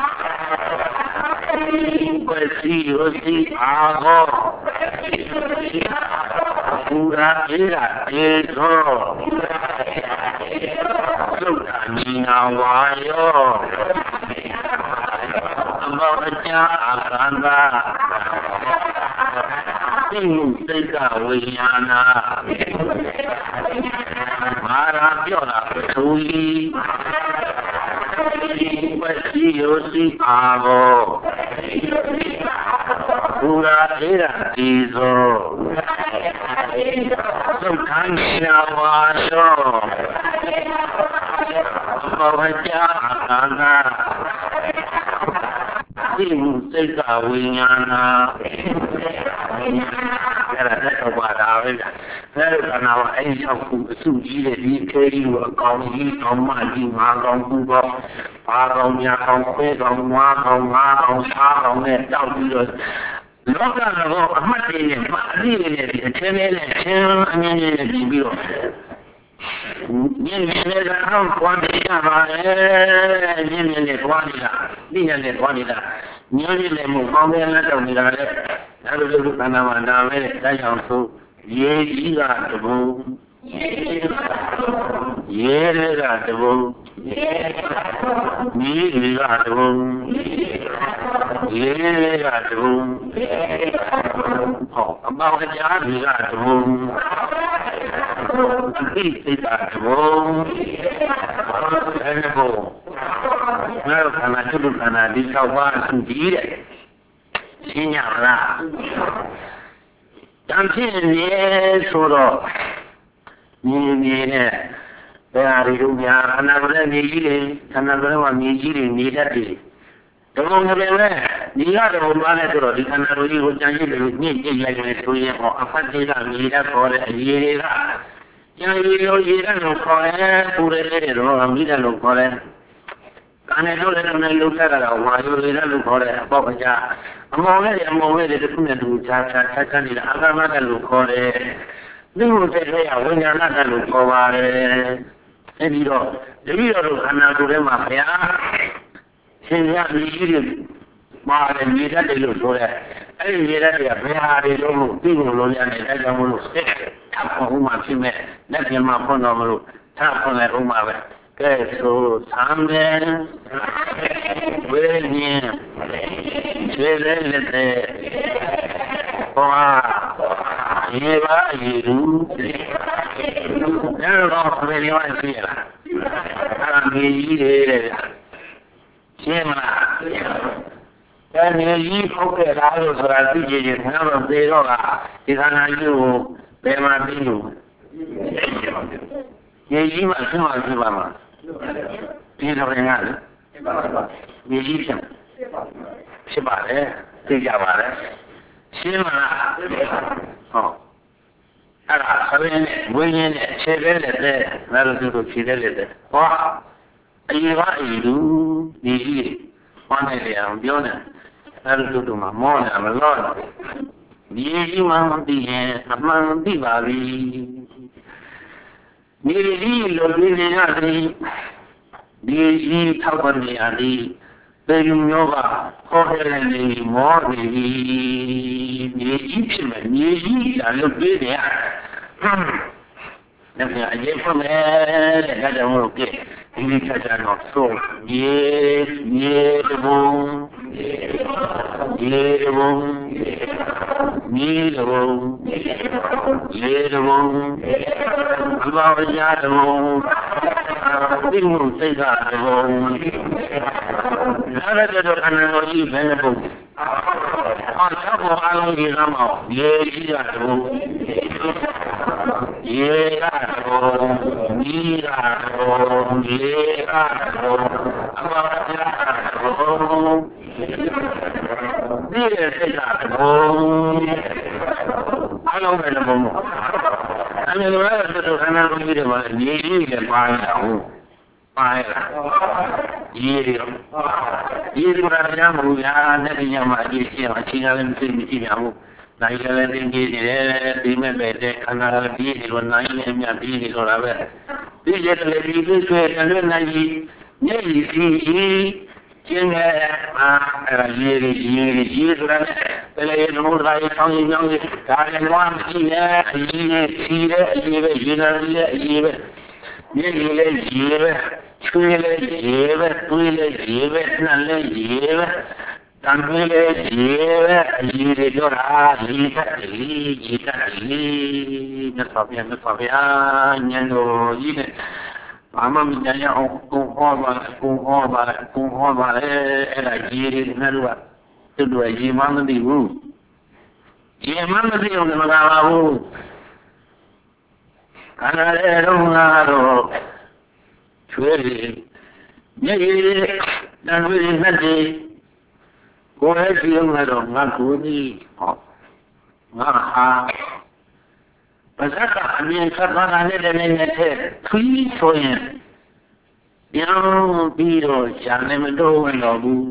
ဝစီဝစီအာဟောပူရာအေရာအေသောသုတ်တာညီနာဝါယောအမောအချာအာခန္ဓာသိမှုစိတ်ကဝိညာဏမာရာပြောတာပထဝီဝစီယောစီအာဘောပူရာအေရာဒီသောသုတ်ခံနာဝါသောဘောဝကြအာခန္ဓာသိမှုစိတ်ကဝိညာဏအဲ့ဒါတော့ပါတာပဲဗျ။အဲ့ဒါကနာမအဲ့ဒီရောက်ခုအစုကြီးတဲ့ဒီခဲကြီးကိုအကောင်ကြီးအောင်မကြီးငါကောင်ကူပေါ့ဘာကောင်ညာကောင်ခွဲကောင်ငါကောင်ငါကောင်သားကောင်နဲ့တောက်ပြီးတော့လောကတော့အမှတ်တရနဲ့အတိအကျအထင်းလေးနဲ့အင်းအမြင်လေးနဲ့ပြီးပြီးတော့ညင်နေကတော့ကွာနေကြပါလေညင်နေလေကွာနေတာဒီညနေကွာနေတာညင်နေလေမို့ကောင်းတယ်လက်တော့နေတာလေဒါလိုလိုခန္ဓာမှာနာမဲတဲ့ကြောင့်ဆိုရေကြီးကတဘုံရေတွေကတဘုံမြေတွေကတဘုံရေတွေကတဘုံဟောအမောင်ကြားတွေကတဘုံအသိစိတ်ကတဘုံအဲဒီဘုံငါတို့ခန္ဓာချုပ်ခန္ဓာဒီ၆ပါးအစုကြီးတဲ့ရှင်းရမလားတန်ဖြစ်နေဆိုတော့မြေမြေနဲ့ဘယ်ဟာတွေတို့များခန္ဓာကိုယ်နဲ့မြေကြီးတွေခန္ဓာကိုယ်မှာမြေကြီးတွေနေတတ်တယ်ဒုံကလေးပဲဒီကတော့ဘာလဲဆိုတော့ဒီခန္ဓာကိုယ်ကြီးကိုကြံရည်လို့ညစ်ညစ်ရိုက်နေဆိုရင်ဟောအဖတ်တွေကမြေတတ်ခေါ်တဲ့အရေးတွေကကြံရည်လို့ရေတတ်လို့ခေါ်တယ်ပူရတဲ့တော့မိတတ်လို့ခေါ်တယ်အနေလို့လည်းလည်းလုထတာဝါယိုတွေလည်းလို့ခေါ်တယ်အပေါ့ကြအမောင်လေးအမောင်လေးတွေတစ်ခုနဲ့တစ်ခုခြားခြားခြားခြားနေတာအာဂမတလို့ခေါ်တယ်ဒီလိုတဲ့ရဝိညာဏတလို့ခေါ်ပါတယ်အဲဒီတော့တတိယတို့ခန္ဓာကိုယ်ထဲမှာဘုရားရှင်ရမြည်ကြီးတွေမှာလည်းမြေတတ်တယ်လို့ဆိုရဲအဲ့ဒီမြေတတ်တွေကဘယ်ဟာတွေလို့သိဖို့လိုရတယ်အဲကြောင့်မလို့ဆက်ထပ်ဖို့ဥမာဖြစ်မဲ့လက်ပြမှာဖွင့်တော်မလို့ထပ်ဖွင့်လိုက်ဥမာပဲကဲဆိုသံဃာဝိညာဉ်ခြေလေးလက်တဲ့ဟောရေပါရေလူအဲ့တော့ဘယ်လိုလဲသိရလားအဲ့ဒါမြေကြီးတွေတဲ့ရှင်းမလားအဲ့မြေကြီးဖုတ်ခဲ့လားလို့ဆိုတာသိကြရင်ငါတို့သေတော့ကဒီခန္ဓာကြီးကိုဘယ်မှာသိလို့မြေကြီးမှာဆင်းပါဖြစ်ပါမှာဒီတော့ငါလေမြေကြီးဖြစ်ဖြစ်ပါတယ်သိကြပါတယ်ရှင်းမလားဟုတ်အဲ့ဒါဆရင်းနဲ့ဝိညာဉ်နဲ့ခြေလဲတဲ့နာရုတို့ခြေလဲတဲ့ဟောအရင်ကအရင်လူဒီကြီးဟောနေတယ်အောင်ပြောနေနာရုတို့မှာမောနေမလို့ဒီကြီးမှမသိရင်အမှန်သိပါပြီဒီကြီးလိုပြီးနေရတယ်ဒီကြီးထောက်ပံ့နေရတယ်ပေယူမျိုးကဟောခဲ့တဲ့နေမောနေပြီမြေကြီးဖြစ်မယ်မြေကြီးအလုပ်ပေးတယ်ဟမ်ဒါကအရေးဖမယ်တဲ့ဒါကြောင့်မို့ကဲဒီလိုချက်ချာတော့ဆိုမြေမြေဘုံမြေဘုံမြေဘုံမြေဘုံဘဝရာဘုံဒီလိုစိတ်ကဘုံဒါလည်းတော့အနန္တကြီးဘယ်နဲ့ပုံအော်တော့ဘောအလုံးကြီးကမောရေကြီးရတော့ရေကတော့ဒီကတော့ရေကတော့အမရကတော့ဒီရဲ့စိတ်ကတော့အလုံးပဲဘုံအမေတို့ကတော့အနန္တကြီးတွေမှာရေကြီးလည်းပါရအောင်ပါရရေတွေရေတွေကလည်းမဟုတ်ဗျာနဲ့ညမှာအကြည့်ရှင်းအချင်းလည်းသိမရှိပါဘူးနိုင်လည်းသိနေတယ်ဒီမဲ့ပဲတဲ့ခန္ဓာလည်းပြီးနေလို့နိုင်လည်းမြတ်ပြီးနေတော့ပဲဒီရက်လည်းဒီလိုဆွဲတယ်နိုင်ကြီးညည်ကြီးကြီးကျင်းရဲ့အာအဲ့ရေတွေရေတွေရေဆိုတာလည်းလည်းဘုရားရဲ့ဆောင်းရင်ကြောင်းကြီးဒါလည်းတော့မရှိနဲ့အကြီးကြီးတယ်အကြီးပဲရေလည်းအကြီးပဲမြေကြီးလည်းရေပဲချွေးလည်းရေပဲတွေးလည်းရေပဲနှမ်းလည်းရေပဲတန်တွေးလည်းရေပဲအကြီးတွေပြောတာရေတတ်တယ်ရေတတ်တယ်မြတ်စွာဘုရားမြတ်စွာဘုရားညံတော်ကြီးနဲ့ဘာမှမကြရအောင်ကိုဟောပါကိုဟောပါကိုဟောပါလေအဲ့ဒါရေတွေနဲ့တော့သူတို့ရေမှမသိဘူးရေမှမသိအောင်လည်းမလာပါဘူးခန္ဓာရဲ့တော့ငါတော့ချွေးရည်မြေရည်တန်ဝိနဲ့တည်းကိုယ်ရဲ့ဒီလိုတော့ငါကိုကြီးဟောငါဟာဘာသာကအမြင်ဆက်သွားတာနဲ့လည်းနဲ့ခွီးဆိုရင်ပြောင်းပြီးတော့ရှာနေမတော့ဝင်တော့ဘူး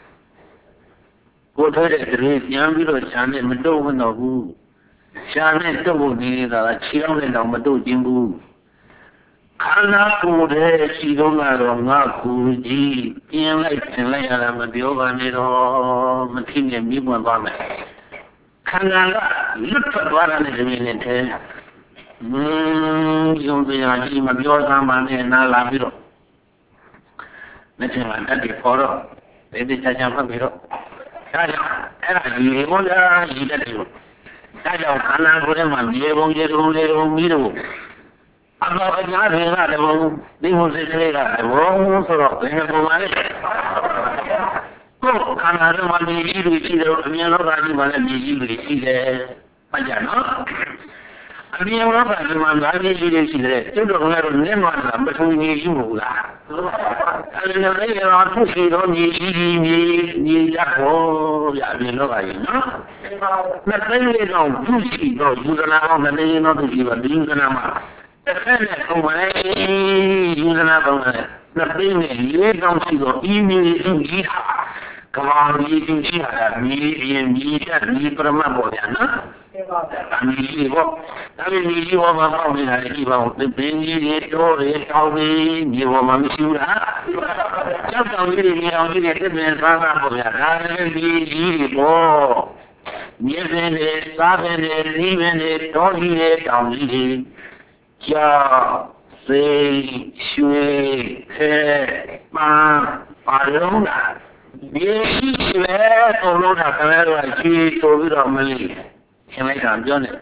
ကိုထွက်တဲ့တည်းပြန်ပြီးတော့ရှာနေမတော့ဝင်တော့ဘူးရှာနဲ့တုတ်ဖို့နေတာကခြေအောင်နဲ့တော့မတုတ်ခြင်းဘူးခန္ဓာကိုယ်ရဲ့ရှိတော့ကတော့ငါကူကြီးပြင်းလိုက်ပြင်လိုက်ရတာမပြောပါနဲ့တော့မသိနဲ့မိမွန်သွားမယ်ခန္ဓာကလွတ်ထွက်သွားတာနဲ့ဒီနေ့တည်းอืมယုံကြည်ရကြီးမပြောသမ်းပါနဲ့နားလာပြီးတော့မထင်ပါတတ်ပြီးခေါ်တော့ဒီတိချာချာမှတ်ပြီးတော့ဒါကြောင့်အဲ့ဒါဒီဘောလားဒီတက်တယ်ဒါကြောင့်ခန္ဓာကိုယ်ထဲမှာမြေပုံရေပုံလေပုံပြီးတော့အမေအညာတွေကလည်းဘုံဒီဟိုစိတ်ကလေးကလည်းဘုံဆိုတော့ဘယ်ပုံမှန်လဲကိုခန္ဓာထဲမှာမြေကြီးတွေရှိတယ်အမြင်လောကကြီးမှာလည်းမြေကြီးတွေရှိတယ်ပတ်ကြနော်အမြင်လောကကြီးမှာမြေကြီးတွေရှိတယ်ကျွတ်တော်ကတော့နင်းမှလာမထုံမြေကြီးမဟုတ်လားအဲဒီလိုလေတော့သူရှိတော့မြေကြီးကြီးမြေမြေရတော့ဗျအမြင်လောကကြီးနော်နှစ်သိန်းလေးတော့သူရှိတော့ယူဇနာအောင်နှစ်သိန်းတော့သူရှိပါဒီယူဇနာမှာတစ်ခါနဲ့ပုံမှန်ယူဇနာပုံမှန်နှစ်သိန်းနဲ့လေးတောင်ရှိတော့ဤမြေကြီးဟာကဘာမြေကြီးရှိတာမြေရင်မြေတက်မြေပရမတ်ပေါ်ဗျာနော်အမီကြီးဘောဒါပေမဲ့ဒီဘောမှာပေါက်နေတာဒီဘောပင်ကြီးတွေတော့တွေတောင်းပြီးမြေဘောမှာမရှိဘူးလားကျောက်တောင်ကြီးတွေမြေအောင်ကြီးတွေတစ်ပင်စားတာပေါ့ဗျာဒါလည်းဒီကြီးတွေပေါ့မြေပင်တွေစားပင်တွေဒီပင်တွေတောကြီးတွေတောင်ကြီးတွေကြောက်စေရွှေခဲပန်းပါလုံးလားဒီရှိလေတော်လို့တာခင်ဗျားတို့ကကြီးဆိုပြီးတော့မလေးခင်လိုက်တာပြောနေ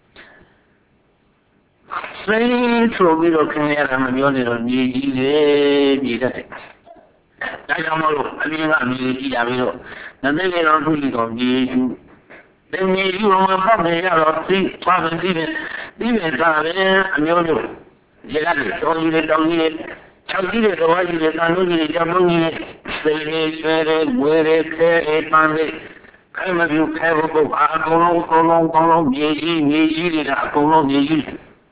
စိတ်ဆိုပြီးတော့ခင်ရတာမပြောနေတော့မြေကြီးလေမြေတတ်တယ်ဒါကြောင့်မလို့အမြင်ကအမြင်ကြည့်ရပြီးတော့နသိလေတော့သူ့ကြီးတော့မြေကြီးဒီမြေကြီးကမှပေါက်နေရတော့သိပါမသိတယ်ဒီပဲသာပဲအမျိုးမျိုးရေကလည်းတော်ကြီးလေတောင်းကြီးလေ၆ကြီးလေတော်ကြီးလေတန်လို့ကြီးလေကြောင်လုံးကြီးလေ Say, say, where they say, Monday. Come of you, Carol, I go on, go on, go on, ye, ye, ye, I go on, ye.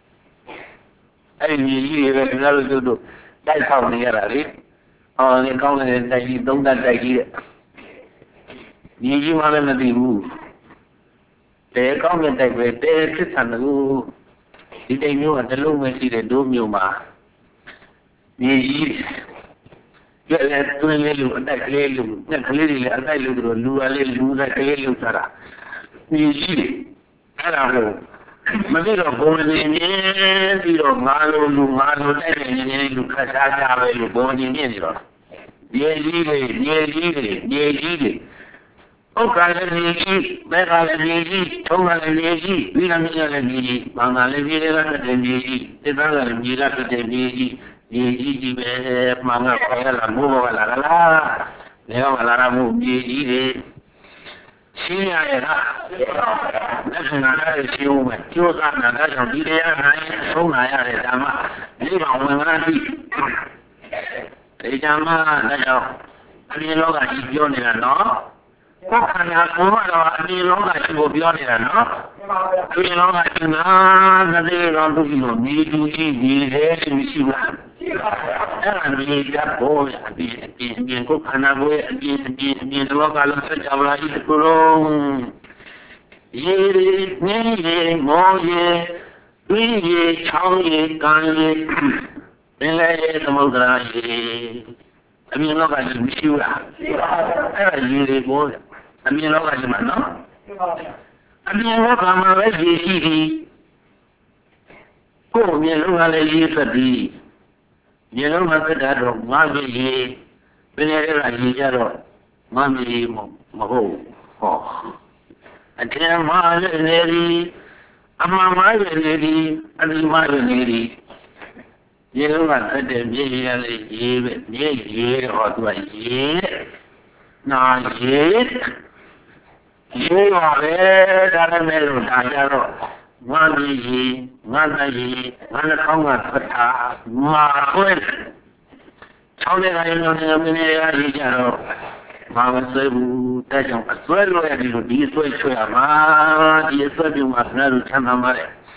Hey, ye, another do. That's how they are, eh? Oh, they call it that you don't that idea. Ye, want to be moved. They come and take away, they sit on the roof. If they knew at the loom, they see the doom you ma. Ye, get that twin little, that little, that little, that little, Lua little, that little, Sarah. Ye, I don't know. Ma vedo come niente, io malo, malo, niente, casata, io buoni niente. Die lire, die lire, die lire. O cala lire, bella lire, toma lire, vina mia lire, ma le lire la lire, e dalla lire la lire, die lire, ma la la muova la la, ne va la la muova die lire. Sì, adesso non è il fiume, io sanno adesso di lei sono aerei, ma lì va un avanti. E chiama adesso, lì lo che ci pione no? Quando come lo lì lo che ci pione no? Lì lo che ci no, lì lo che ci non mi dici di lei mi si va. Era lì da poi, di di di con voi di di di lo che lo che aveva il colon. Ye, ye, moye, ye, chauye, kanye, belaye, samudraye. I mean, look at you, Shura. I really boy. I mean, look at you, man, no? I mean, look at my lady. Oh, you know, I leave a bee. You know, my good adult, Mammy, whenever I use it, Mammy, Maho. Oh. Until my lady, I'm my lady, and my lady. You know, I said, ye, ye, or do I ye? Now, ye, ye are there, that I made of Diaro. One ye, one ye, one Conga, my friend. How did I know the minute? Mama Sabu, Tajam, Swallow, and you be so sure, ma, yes, you must not come on.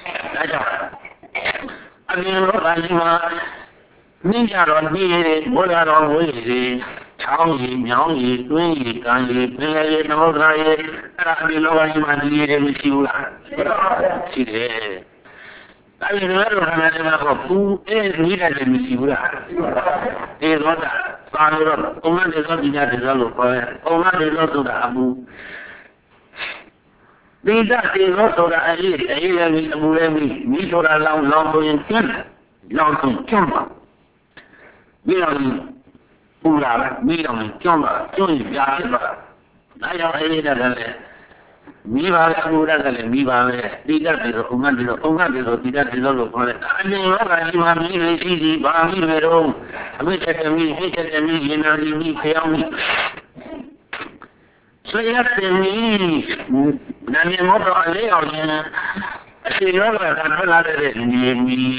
I mean, Rajima, Ninja on me, what are on way, Changyi, Myangyi, Twingy, Kanji, Pinay, no Rai, I mean, Rajima, with you. See there. I mean, I don't have who is needed in Missoula. Is what that. Oman is not in that result for it. Oman is not to the Abu. These are the also that I eat, I eat every Abu, me to the long, long in Kim, long in Kimba. We don't Pula, we don't Kimba, doing Yaba. I don't eat that. Viva la cura delle viva digatelo comandilo comandilo digatelo con allora si va mi si va mi vero avete che mi dice che mi viene di mi che ami se mi la mia moto a lei si no la parlare di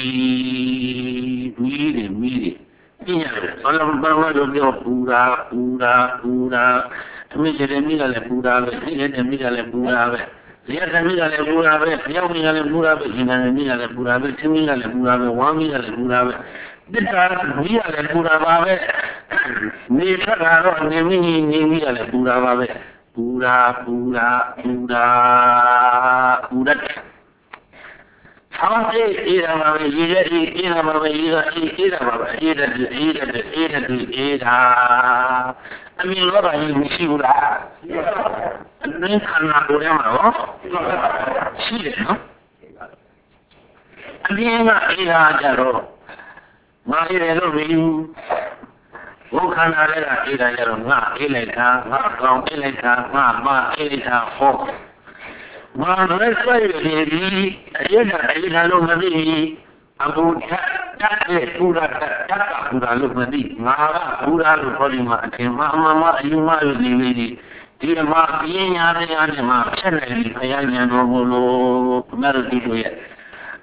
mi mi mi Signore, quando parlo di pura, pura, pura, invece le mica le purave, le mica le purave, le mica le purave, io mica le purave, le mica le purave, se mica le purave, uomini le purave, detta via le purave, ne cagaro, ne mi, ne mica le purave, pura, pura, pura, pura. How is it? I'm a leader, I'm a leader, I'm a leader, I mean, what I mean, she would have. Then cannot do them. She did, no? I mean, I don't my little what can I let it? I don't know, Elena, not long, Elena, Mamma, Elena, Hawk. Ma non è quello che io non avevi avuto tante pura pura lunedì, ma pura lunedì, che mamma ma io mai li vedi, ti ma vieni a vedere ma c'è lei che io non lo merito io.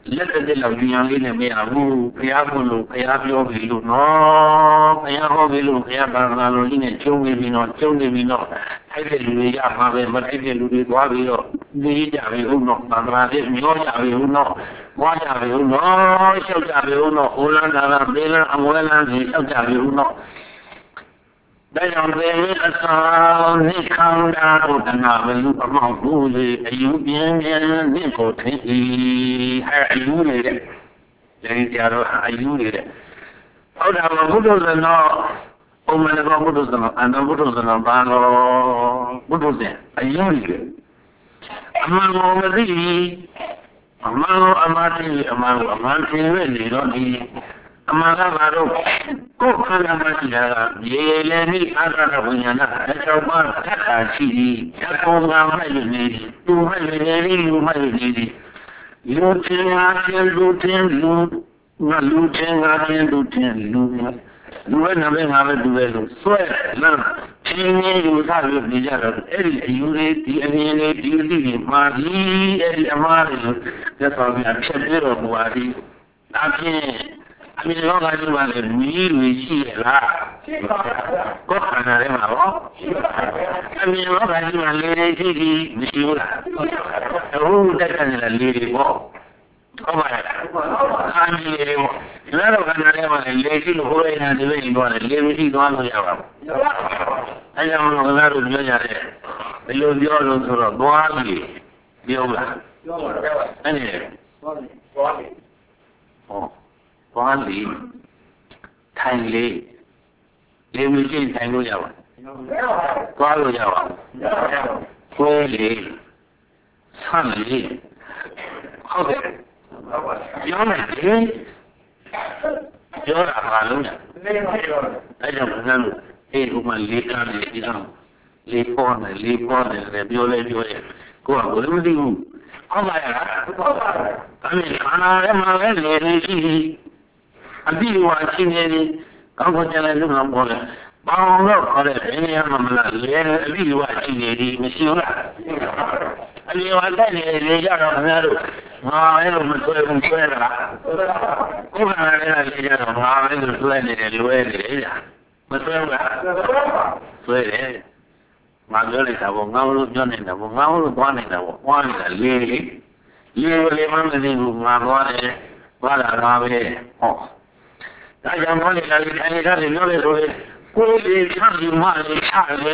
လက်သက်လောက်ဉာဏ်လေးနဲ့မရဘူးဘုရားဘုလို့ဘုရားပြောပြီလို့နော်ဘုရားဟောပြီလို့ဘုရားဘာသာတော်ကြီးနဲ့ကျုံနေပြီနော်ကျုံနေပြီနော်အဲ့ဒီလူတွေရမှာပဲမထိုက်တဲ့လူတွေသွားပြီးတော့နေကြပြီဟုတ်နော်ဘာသာရေးမျောကြပြီဟုတ်နော်ဘွားကြပြီဟုတ်နော်ရှောက်ကြပြီဟုတ်နော်ဟိုလန်းတာကပေးလန်းအမွဲလန်းကြီးရှောက်ကြပြီဟုတ်နော်ဒါကြောင့်လည်းအဆောင်နိခံတာတို့တနာဘလူအမောက်ဘူးလေအယူပြင်းပြင်းနိကိုထင်ဤဟာအယူနေတဲ့လည်းကြတော့အယူနေတဲ့ဟုတ်တာဘုဒ္ဓဇနောအမနကဘုဒ္ဓဇနောအန္တဘုဒ္ဓဇနောဘာလို့ဘုဒ္ဓဇင်အယူနေတယ်အမှန်ကိုမသိအမှန်ကိုအမှန်သိအမှန်ကိုအမှန်သိရနေတော့ဒီအမှန်ကဘာလို့ကိုယ်ခန္ဓာမှာရှိတာကရေလည်းနိအာသရဝိညာဏအကြောင်းပါသတ်တာရှိသည်သတ်ပေါ်ကမှတ်နေသည်သူမှတ်နေသည်လူမှတ်နေသည်လူချင်းအားဖြင့်လူချင်းလူငါလူချင်းအားဖြင့်လူချင်းလူလူရဲ့နာမည်ငါပဲသူပဲလို့ဆွဲလမ်းချင်းချင်းယူဆလို့နေကြတော့အဲ့ဒီအယူလေးဒီအမြင်လေးဒီအသိကြီးမှာဒီအဲ့ဒီအမှားတွေသက်ဆောင်ပြဖြတ်ပြတော့ဘုရားဒီအပြင်အမြင်လောကကြီးမှာလည်းမီးတွေရှိရလားရှိပါဘူးကိုယ်ခန္ဓာထဲမှာရောရှိပါဘူးအမြင်လောကကြီးမှာလေတွေရှိပြီးမရှိဘူးလားအခုတက်တဲ့လေတွေပေါ့ဟုတ်ပါရဲ့ခန္ဓာလေတွေပေါ့ဒီလိုခန္ဓာထဲမှာလေရှိလို့ဟိုရင်းနေတယ်ပြောတယ်လေမရှိသွားလို့ရပါဘူးအဲကြောင့်ဘုရားတို့ပြောကြတယ်ဘယ်လိုပြောလို့ဆိုတော့သွားလေပြောလားပြောပါတော့အဲ့ဒီသွားလေသွားလေဟောသွားလေထိုင်လေလေမရှိထိုင်လို့ရပါသွားလို့ရပါခွဲလေဆန့်လေဟုတ်တယ်ပြောမယ်လေပြောတာဘာလို့လဲအဲ့ကြောင့်ဘုရားတို့အေးဥမာလေးကားလေဒီအောင်လေးပေါ်နေလေးပေါ်နေတယ်ပြောလဲပြောရဲကိုကဘယ်လိုမသိဘူးဟုတ်ပါရဲ့လားဟုတ်ပါဘူးအဲ့ဒီခန္ဓာထဲမှာလည်းလေနေရှိအတိဝါရှိနေတယ်ကောင်းကောင်းကြလဲလို့ပြောတယ်ပေါင်းတော့ခေါ်တဲ့ဘယ်နေရာမှာမလားလေအတိဝါရှိနေတယ်မရှိဘူးလားအလျော်တက်နေလေကြတော့ခင်ဗျားတို့ငါအဲ့လိုမဆွဲဘူးဆွဲတာကိုယ်ကလည်းလေကြတော့ငါအဲ့လိုဆွဲနေတယ်လွဲနေတယ်ကြာမဆွဲဘူးလားဆွဲတယ်ငါပြောလိုက်တာပေါ့ငါတို့ပြောနေတာပေါ့ငါတို့သွားနေတာပေါ့သွားနေတာလေလေလေလေမှမသိဘူးငါသွားတယ်သွားတာငါပဲဟောဒါကြောင့်မောလေးလာပြီးထိုင်နေတာလေပြောလေဆိုလေကိုယ်လေးချပြီးမှလေးချလေ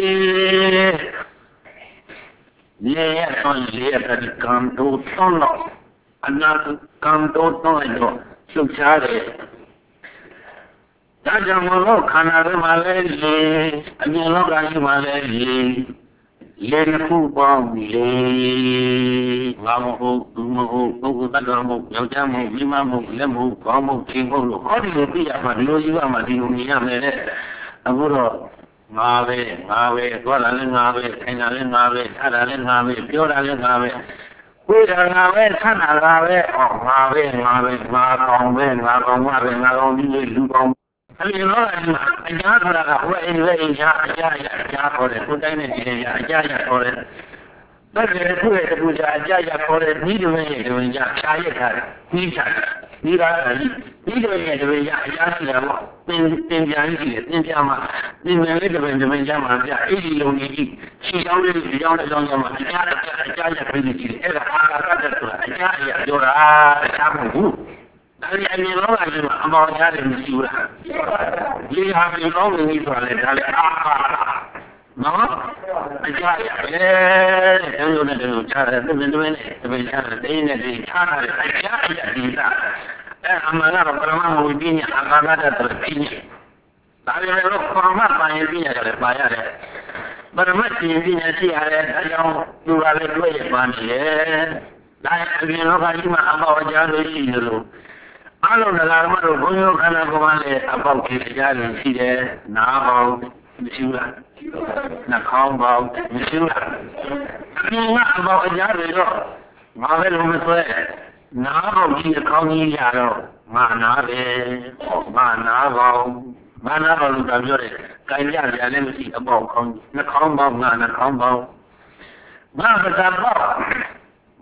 လေရတော့လေရတဲ့ကံတို့တော့အနာကံတို့တော့တော့လှုပ်ရှားတယ်ဒါကြောင့်မလို့ခန္ဓာထဲမှာလည်းလေအမြင်လောကကြီးမှာလည်းလေလေတစ်ခုပေါင်းလေငါမဟုတ်သူမဟုတ်ပုဂ္ဂိုလ်တ attva မဟုတ်ယောက်ျားမဟုတ်မိန်းမမဟုတ်လက်မဟုတ်ခေါင်းမဟုတ်ခြင်းမဟုတ်လို့ဟောဒီလိုပြရမှာဒီလိုကြီးကမှဒီလိုမြင်ရမယ်တဲ့အခုတော့ငါပဲငါပဲသွားတာလည်းငါပဲထိုင်တာလည်းငါပဲထားတာလည်းငါပဲပြောတာလည်းငါပဲကိုယ်ကငါပဲဆန္ဒငါပဲဟောငါပဲငါပဲငါကောင်းပဲငါကောင်းမှပဲငါကောင်းပြီးလူကောင်းအဲ့ဒီတော့အကြာဆိုတာကဟိုအိမ်ပဲအကြာအကြာအကြာခေါ်တယ်ကိုယ်တိုင်းနဲ့ဒီနေရာအကြာအကြာခေါ်တယ်ဒါကြတဲ့ခုရဲ့တူကြအကြာအကြာခေါ်တယ်ဒီလိုရဲ့တူကြဖြာရက်ထားတယ်ပြီးချတယ်ဒီကဒီလိုရဲ့တူကြအကြာရှိတယ်ပေါ့သင်သင်ပြန်ရှိတယ်သင်ပြန်မှာသင်ပြန်လေးတစ်ပင်တစ်ပင်ကြမှာပြအဲ့ဒီလုံကြီးခြေချောင်းလေးဒီချောင်းလေးချောင်းမှာအကြာအကြာအကြာအကြာပြီးနေတယ်အဲ့ဒါအာရတတ်ဆိုတာအကြာအကြာပြောတာအကြာမဟုတ်ဘူးအဲ့ဒီအမြင်လောကကြီးမှာအမောင်ရတယ်မရှိဘူးလားဒီဟာဒီကောင်းနေပြီဆိုရင်ဒါလည်းအာနော်အကြရတယ်အဲ့လိုနဲ့တို့ချတယ်သူတို့နဲ့တပည့်ချတယ်တင်းနဲ့တင်းချတယ်အကြရဒီတာအဲ့အမှန်ကတော့ပရမဝိပညာအာဃာတတပညာဒါပေမဲ့လို့ပရမပညာပညာကြတယ်ပါရတယ်ပရမပညာပညာရှိရတယ်အဲကြောင့်သူကလည်းတွေ့ရပါနေတယ်ဒါအပြင်လောကကြီးမှာအမောင်ကြားလို့ရှိတယ်လို့အလုံးစုံလာမှတော့ဘုန်းကြီးခန္ဓာကိုယ်မှာလည်းအပေါက်ကြီးကြားလို့ရှိတယ်နားပေါက်မရှိဘူးလားနှာခေါင်းပေါက်မရှိဘူးလားအပြင်ကအပေါက်အကြားတွေတော့ငါပဲလို့မဆွဲနားပေါက်ကြီးအခေါင်းကြီးရတော့ငါနာပဲငါနာပေါက်ငါနာပေါက်လို့ပြောတယ်ကြိုင်ရကြလည်းမရှိအပေါက်ခေါင်းနှာခေါင်းပေါက်ငါနှာခေါင်းပေါက်ငါပစာပေါက်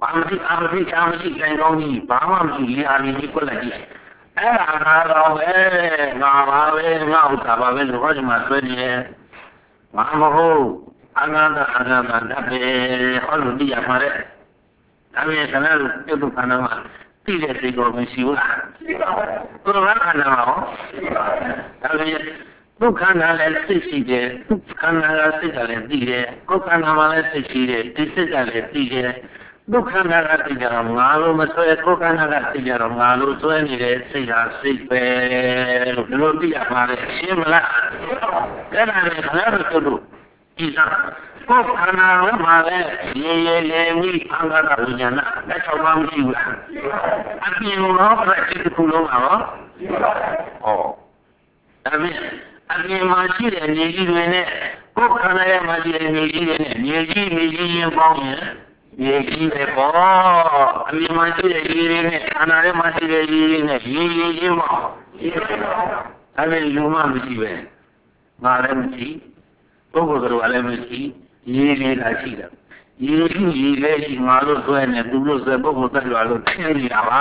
ဘာမှမအားမရှိချာမရှိကြိုင်ကောင်းကြီးဘာမှမရှိလေအားကြီးကွက်လိုက်ကြည့်အဲ့ဒါငါတော့ပဲငါပါပဲငါဥစ္စာပါပဲလို့ဟောဒီမှာဆွဲနေတယ်ငါမဟုတ်အနန္တအနန္တတတ်ပဲဟောလို့သိရမှာတဲ့ဒါပေမဲ့ခဏလို့ပြုတ်ခန္ဓာမှာသိတဲ့စိတ်ကိုမရှိဘူးလားရှိပါဘူးဘုရားခန္ဓာမှာဟောရှိပါဘူးဒါပေမဲ့ဒုက္ခနာလည်းသိရှိတယ်ဒုက္ခနာကစိတ်ကလည်းသိတယ်ကိုယ်ခန္ဓာမှာလည်းသိရှိတယ်ဒီစိတ်ကလည်းသိတယ်ဒုက္ခနာကသိကြတော့ငါလိုမဆွဲကိုယ်ခန္ဓာကသိကြတော့ငါလိုဆွဲနေတဲ့စိတ်ဟာစိတ်ပဲလို့ဒီလိုသိရမှာလေရှင်းမလားအဲ့ဒါလည်းခဏတော့တို့ဒီစားကိုယ်ခန္ဓာမှာလည်းရေရေလေမိအင်္ဂါရဝိညာဏလက်ချောင်းမှမရှိဘူးလားအပြင်တော့ပြည့်စုံခုလုံးပါဟောဟောဒါပေမဲ့အပြင်မှာရှိတဲ့မြေကြီးတွေနဲ့ကိုယ်ခန္ဓာရဲ့မှာရှိတဲ့မြေကြီးတွေနဲ့မြေကြီးမြေကြီးရင်ပေါင်းရင်မြေကြီးပဲပေါ့အပြင်မှာရှိတဲ့ရေတွေနဲ့ခန္ဓာရဲ့မှာရှိတဲ့ရေတွေနဲ့ရေရေချင်းပေါ့ဒါပေမဲ့လူမှမရှိပဲငါလည်းမရှိပုဂ္ဂိုလ်တို့ကလည်းမရှိရေတွေလာရှိတယ်ရေရှိရေလည်းရှိငါတို့ဆွဲနေသူတို့ဆွဲပုဂ္ဂိုလ်တက်ကြွလို့ထင်းနေတာပါ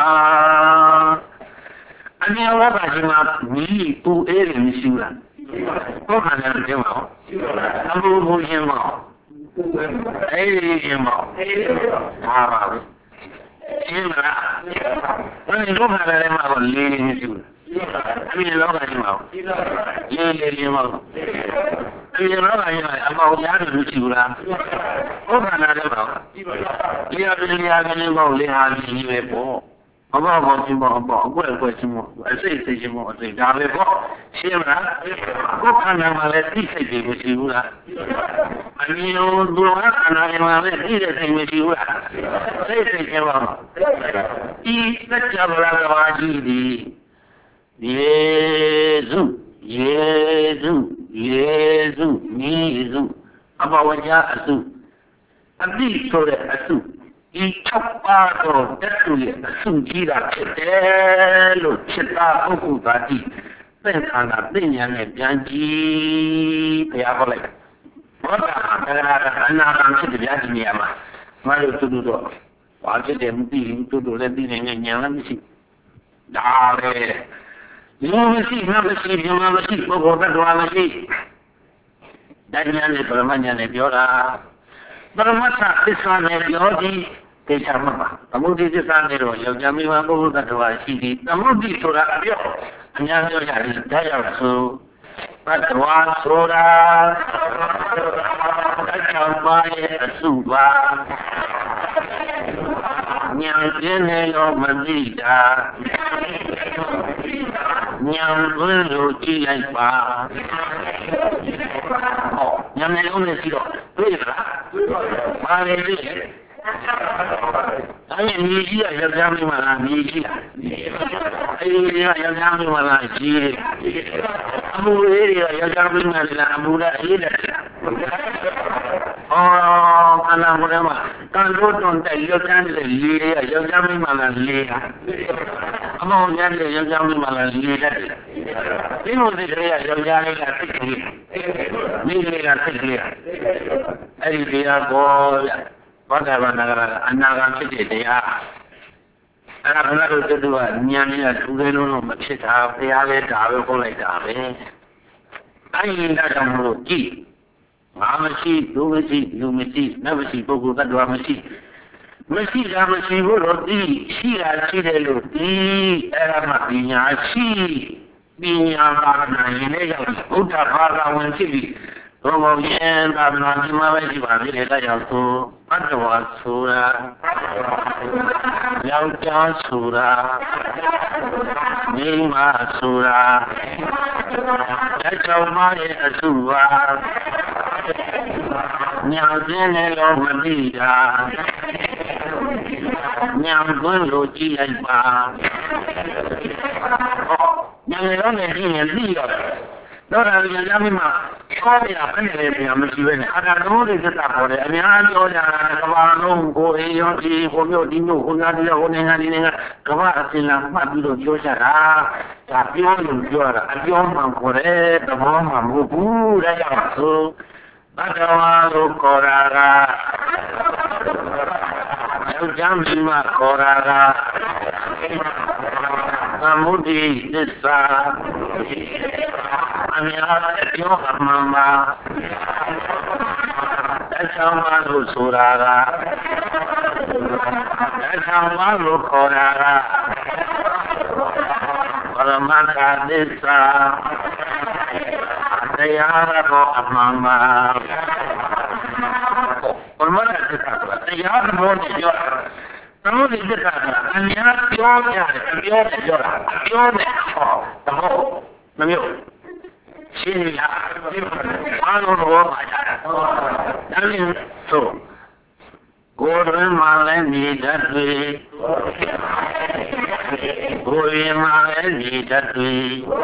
အမြဲဝါပါရှိမှာမိပူအေးတယ်မရှိဘူးလားဟုတ်ခါတယ်တင်ပါဦးအမှုမှုချင်းပါအေးချင်းပါဟာပါဘူးရှင်းမလားဘယ်လိုခါတယ်မှာကိုလေးလေးမရှိဘူးအမြဲလောကကြီးမှာလေးလေးချင်းပါအမြဲလောကကြီးမှာအမောင်ရားတယ်မရှိဘူးလားဟုတ်ခါတယ်ပါဒီအပြင်ဒီအပြင်ပေါ့လေးဟာကြီးပဲပေါ့ဘာဘာဘာချင်းပေါ့ပေါ့အကွက်အကွက်ချင်းပေါ့အစိတ်စိတ်ချင်းပေါ့အစိတ်ဒါပဲပေါ့ရှင်းမလားကိုယ်ခန္ဓာမှာလည်းသိစိတ်တွေမရှိဘူးလားအမျိုးသူကခန္ဓာမှာလည်းသိတဲ့စိတ်မရှိဘူးလားစိတ်စိတ်ချင်းပေါ့ဒီစัจ java လာကဘာကြီးဒီယေစုယေစုယေစုမြေစုအဘဝကြအစုအတိဆိုတဲ့အစုဒီ၆ပါးတော့တက်သူရဲ့အစုကြီးတာဖြစ်တယ်လို့ဖြစ်တာပုဂ္ဂိုလ်သာတိသင်္ခါရသိဉာဏ်နဲ့ပြန်ကြည့်ဘုရားဟောလိုက်ဘောဓဘာသာအနာဂတ်ဖြစ်တဲ့တရားကြီးနေရာမှာမလို့တူတူတော့ဘာဖြစ်တယ်မသိဘူးတူတူလည်းသိနေဉာဏ်လည်းမရှိဒါပဲလူမရှိငါမရှိဘုရားမရှိပုဂ္ဂိုလ်တ attva မရှိဒါဉာဏ်နဲ့ပရမဉာဏ်နဲ့ပြောတာပရမတ္ထသစ္စာနဲ့ပြောသည်တေချာမှာပါသမုဒိသစ္စာနဲ့တော့ယောက်ျားမိန်းမပုဂ္ဂိုလ်တ attva ရှိသည်သမုဒိဆိုတာအပြောအများပြောကြတယ်ဒါရောက်ဆိုတ attva ဆိုတာအကြောင်းပါရဲ့အစုပါဉာဏ်ပြင်းနေလို့မသိတာဉာဏ်သွင်းလို့ကြည့်လိုက်ပါဟောဉာဏ်နဲ့လုံးနဲ့ကြည့်တော့တွေ့ရလားဘာလဲလေအဲ့ဒီမြေကြီးကယောက်ျားမင်းမလားမြေကြီးအဲ့ဒီကယောက်ျားမင်းမလားကြီးအမှုလေးတွေကယောက်ျားမင်းမလားအမှုလားအေးတယ်အော်ခန္ဓာမရမတန်လို့တွန်တဲ့ယောက်ျားတဲ့လေးတွေကယောက်ျားမင်းမလားလေးအမောင်ညာတဲ့ယောက်ျားမင်းမလားလေးတဲ့ဒီလိုတွေယောက်ျားလေးကသိတယ်မိလေးကသိတယ်အဲ့ဒီတရားပေါ်ဘောဓဘာနာကအနာဂတ်ဖြစ်တဲ့တရားအဲ့ဒါကလည်းတို့တို့ကဉာဏ်နဲ့ထူးသေးလုံးလို့မဖြစ်တာဘုရားလည်းဒါပဲဟောလိုက်တာပဲအဲ့ဒီဒါကြောင့်မလို့ကြည့်ငါမရှိလူမရှိလူမရှိနတ်မရှိပုဂ္ဂိုလ်တ attva မရှိမရှိတာမရှိဘူးလို့ဒီရှိတာရှိတယ်လို့ဒီအဲ့ဒါမှပညာရှိပညာပါဒနာရင်လည်းရောက်ဘုရားဘာသာဝင်ဖြစ်ပြီးဘုံဘုံရင်သာမဏေဒီမှာပဲရှိပါသေးတယ်ဒါကြောင့်ဆိုအတ္တဝါဆိုတာယောက်ျားဆိုတာမိန်းမဆိုတာလက်ချောင်းမရဲ့အစုပါညာကျင်းနေလို့မသိတာညာကွန်းလို့ကြည့်လိုက်ပါညာလည်းလည်းကြည့်ရင်သိရတယ်တော့ဒါကြမ်းမိမှာခေါ်ရတာဘယ်နဲ့လဲပြန်မရှိပဲနဲ့အတာလုံးတွေသက်တာပေါ်တယ်အများပြောကြတာကဘာလုံးကိုအေးရောဒီဟိုမျိုးဒီမျိုးဟိုများဒီဟိုနိုင်ငံဒီနိုင်ငံကဘာအစင်လာမှတ်ပြီးတော့ပြောကြတာဒါပြောလို့ပြောတာအပြောမှခေါ်တယ်သဘောမှမဟုတ်ဘူးဒါကြောင့်ဆိုဘဂဝါကိုခေါ်တာကယော Ujamima Koraga Samudi Nissa Amya Yoga Mama Dachamalu Suraga Dachamalu Koraga Paramata Nissa Dayara Mama Paramata Nissa Dayara Mama Kamu dikatakan hanya pionnya, pionnya juara, pionnya, oh, tahu, namanya, sini ya, anu loh aja, jadi tu, Guru malah ni jadi, Guru malah ni jadi,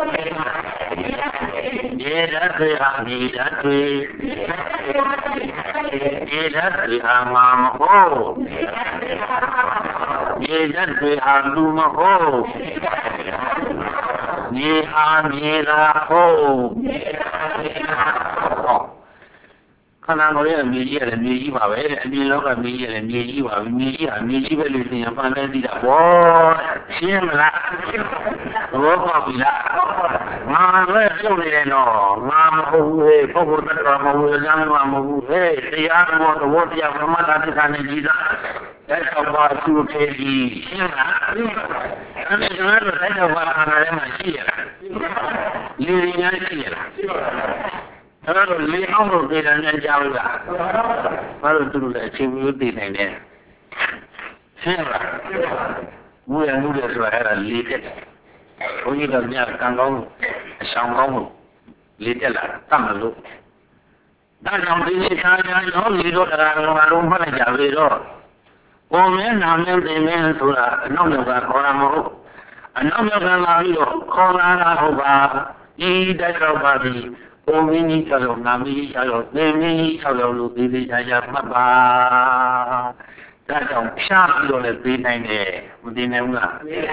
dia jadi ni jadi, dia jadi amamu. Ye jadwe aluma ho, ye amira ho. Kana ngore mi ye le mi ji ba be, mi lo ka mi ye le mi ji ba, mi ji ha mi ji be lu tin ya pan le di da bo. Shin ma la. Wo ko bi la. Ma le lu ni le no, ma ma ho he, po ko ta ka ma ho ya ma ma ho he, ti ya mo to wo ti ya ma ta ti ka ni ji da. That's how far to pay the I mean, remember, that's how far I'm here. Living here. Hello, Lee, how do you get an Java? How do that? She will be there. Sarah, we are moving to a little. We don't have Kango, Shango, little, Tamalu. That's how we can only go around one Java. Omen namen demen sura nomoga koramo anomoga layo korana hoba I dakrobadi omini chalo nami chalo nemi chalo lu dili jaya maba da jaung phya pi lo le pi nain de ma tin nai bu la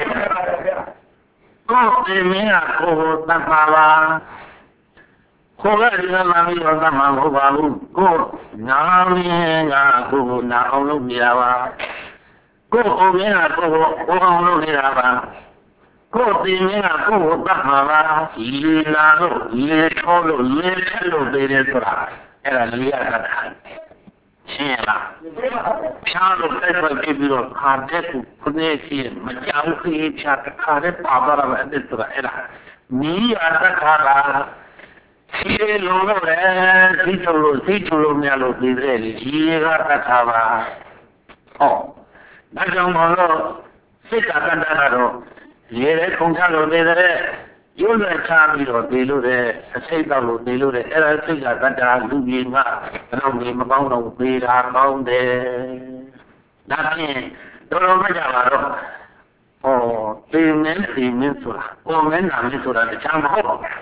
ko demen ga ko tamma ba ko ga di na mi yo tamma ho ba lu ko na mi ga ko na aung lo ni la ba ko o me ga ko ko aung lo ni la ba ko ti me ga ko tamma ba yi la lo yi cho lo yi lo de de so ra ai da li ya ta ta shin la phya lo sai ba pi pi lo kha de ku khune si ma ja u khi phya ta kha de pa ba ra ba de so ra ai da ni ya ta kha ba shi lo lo le si chu lo si chu lo nya lo pi de li ji ga ta kha ba oh da jaung ma lo sit ta kan ta na do ye le khong cha lo de deရုပ်နဲ့ချပြီးတော့နေလို့တဲ့အစိတ်တော့လို့နေလို့တဲ့အဲ့ဒါစိတ်ကတတ္တာလူကြီးကတော့နေမကောင်းတော့ပေးတာကောင်းတယ်ဒါဖြင့်တော်တော်မကြပါတော့ဟောသိမင်းသိမင်းဆိုတာပုံမင်းနာမင်းဆိုတာတခြားမဟုတ်ပါဘူး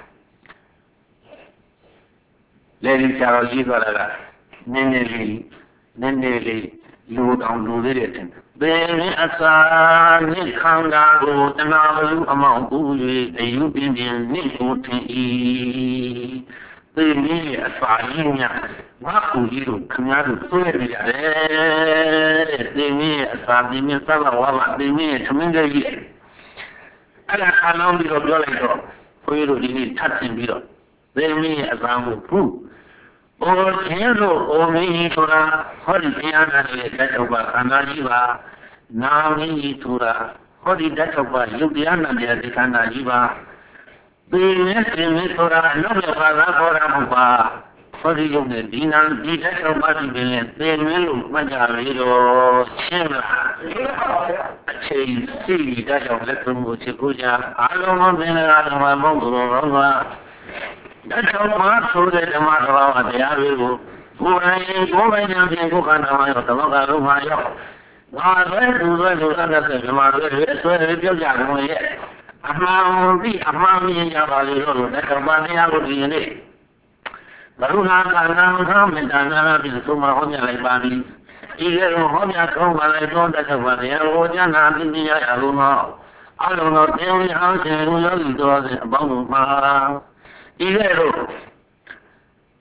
လေဒီချာတော်ကြီးသွားတာကနည်းနည်းလေးနည်းနည်းလေးလူတောင်လူသေးတယ်တင်ဘယ်နဲ့အစာနဲ့ခန္ဓာကိုတဏှာလူအမောင်ကူ၍အယူပြင်းပြင်းနဲ့ကိုထင်၏သိမင်းရဲ့အစာရင်းများငါကူကြီးတို့ခင်ဗျားတို့တွေ့နေရတယ်တဲ့သိမင်းရဲ့အစာသိမင်းသဘောဝါမသိမင်းရဲ့သမင်းကြီးအဲ့ဒါအလုံးပြီးတော့ပြောလိုက်တော့ခွေးတို့ဒီနေ့ထပ်တင်ပြီးတော့သိမင်းရဲ့အစာကိုဖူးโอ้ခြင်းလို့အိုမင်းကြီးဆိုတာဟောဒီတရားနာတဲ့ဓာတ်တော်ပါခန္ဓာကြီးပါနာမင်းကြီးဆိုတာဟောဒီဓာတ်တော်ပါယုတ်တရားနာတဲ့ခန္ဓာကြီးပါဒီနဲ့ဒီနဲ့ဆိုတာလုံးဝပါသာခေါ်တာမဟုတ်ပါဟောဒီယုတ်နဲ့ဒီနာဒီဓာတ်တော်ပါဒီပင်နဲ့သင်မင်းလို့မှတ်ကြလေတော့ရှင်းလားအချိန်စီဓာတ်တော်လက်သုံးကိုချစ်ကိုကြအားလုံးမင်းလည်းဓမ္မဘုံတော်တော်ပါဒါကြောင့်မှာဆိုတဲ့ဓမ္မတော်ဘာတရားတွေကိုကိုယ်တိုင်ကိုယ်ပိုင်ဉာဏ်ဖြင့်ကိုယ်ခန္ဓာမှာရောသမဂ္ဂလုံးမှာရောငါလည်းသူပဲဆိုတဲ့ဓမ္မတွေဆွဲတွေပြောကြကုန်ရဲ့အမှန်ပြီးအမှန်မြင်ကြပါလေတော့တဲ့ဓမ္မတရားကိုဒီနေ့ဘုရားကနာခံမေတ္တာနာပြီးသုံးမဟောပြလိုက်ပါပြီဒီလိုဟောပြသုံးပါလိုက်တော့တဲ့ဓမ္မတရားကိုဉာဏ်နာသိမြင်ရရလို့တော့အလုံးတော်တရားဟောခြင်းကိုယောဂီတော်တဲ့အပေါင်းတို့မှာဒီကဲတော့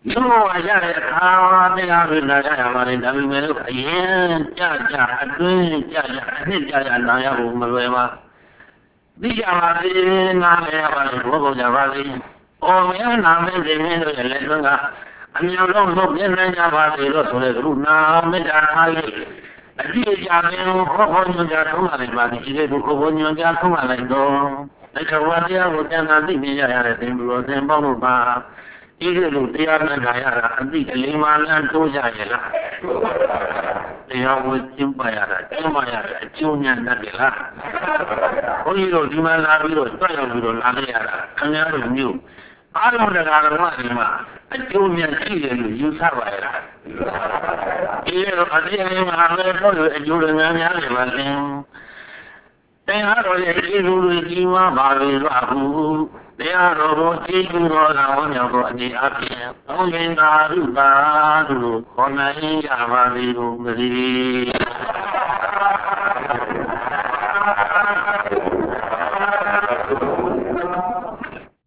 You know, I got it. How they are in that I in the middle. Yeah, yeah, I do. Yeah, I think I am Malema. The Yamadi, Namaya, Robo Javali. Oh, we are now in the middle of the Lenga. And you don't look in the Yamadi, so the group now, Medai. I did Yamin, Hopon, Yatumali, she did Hopon, Yatumali. Like a Wadia would then have the Mia in Rosenbaum. Either Diana Gayara, and the Liman and Tujayala. They are with Timpayara, Timpayara, Junior Nadilla. Only those human Laviro, Trial, Nadiara, and I knew. I don't know Arama, and Junior Children, you Savara. Here, I didn't have a Julian. They are already Lima Baru. They are all taking all our the Akia. Only Naru Baru, Konai Avaru.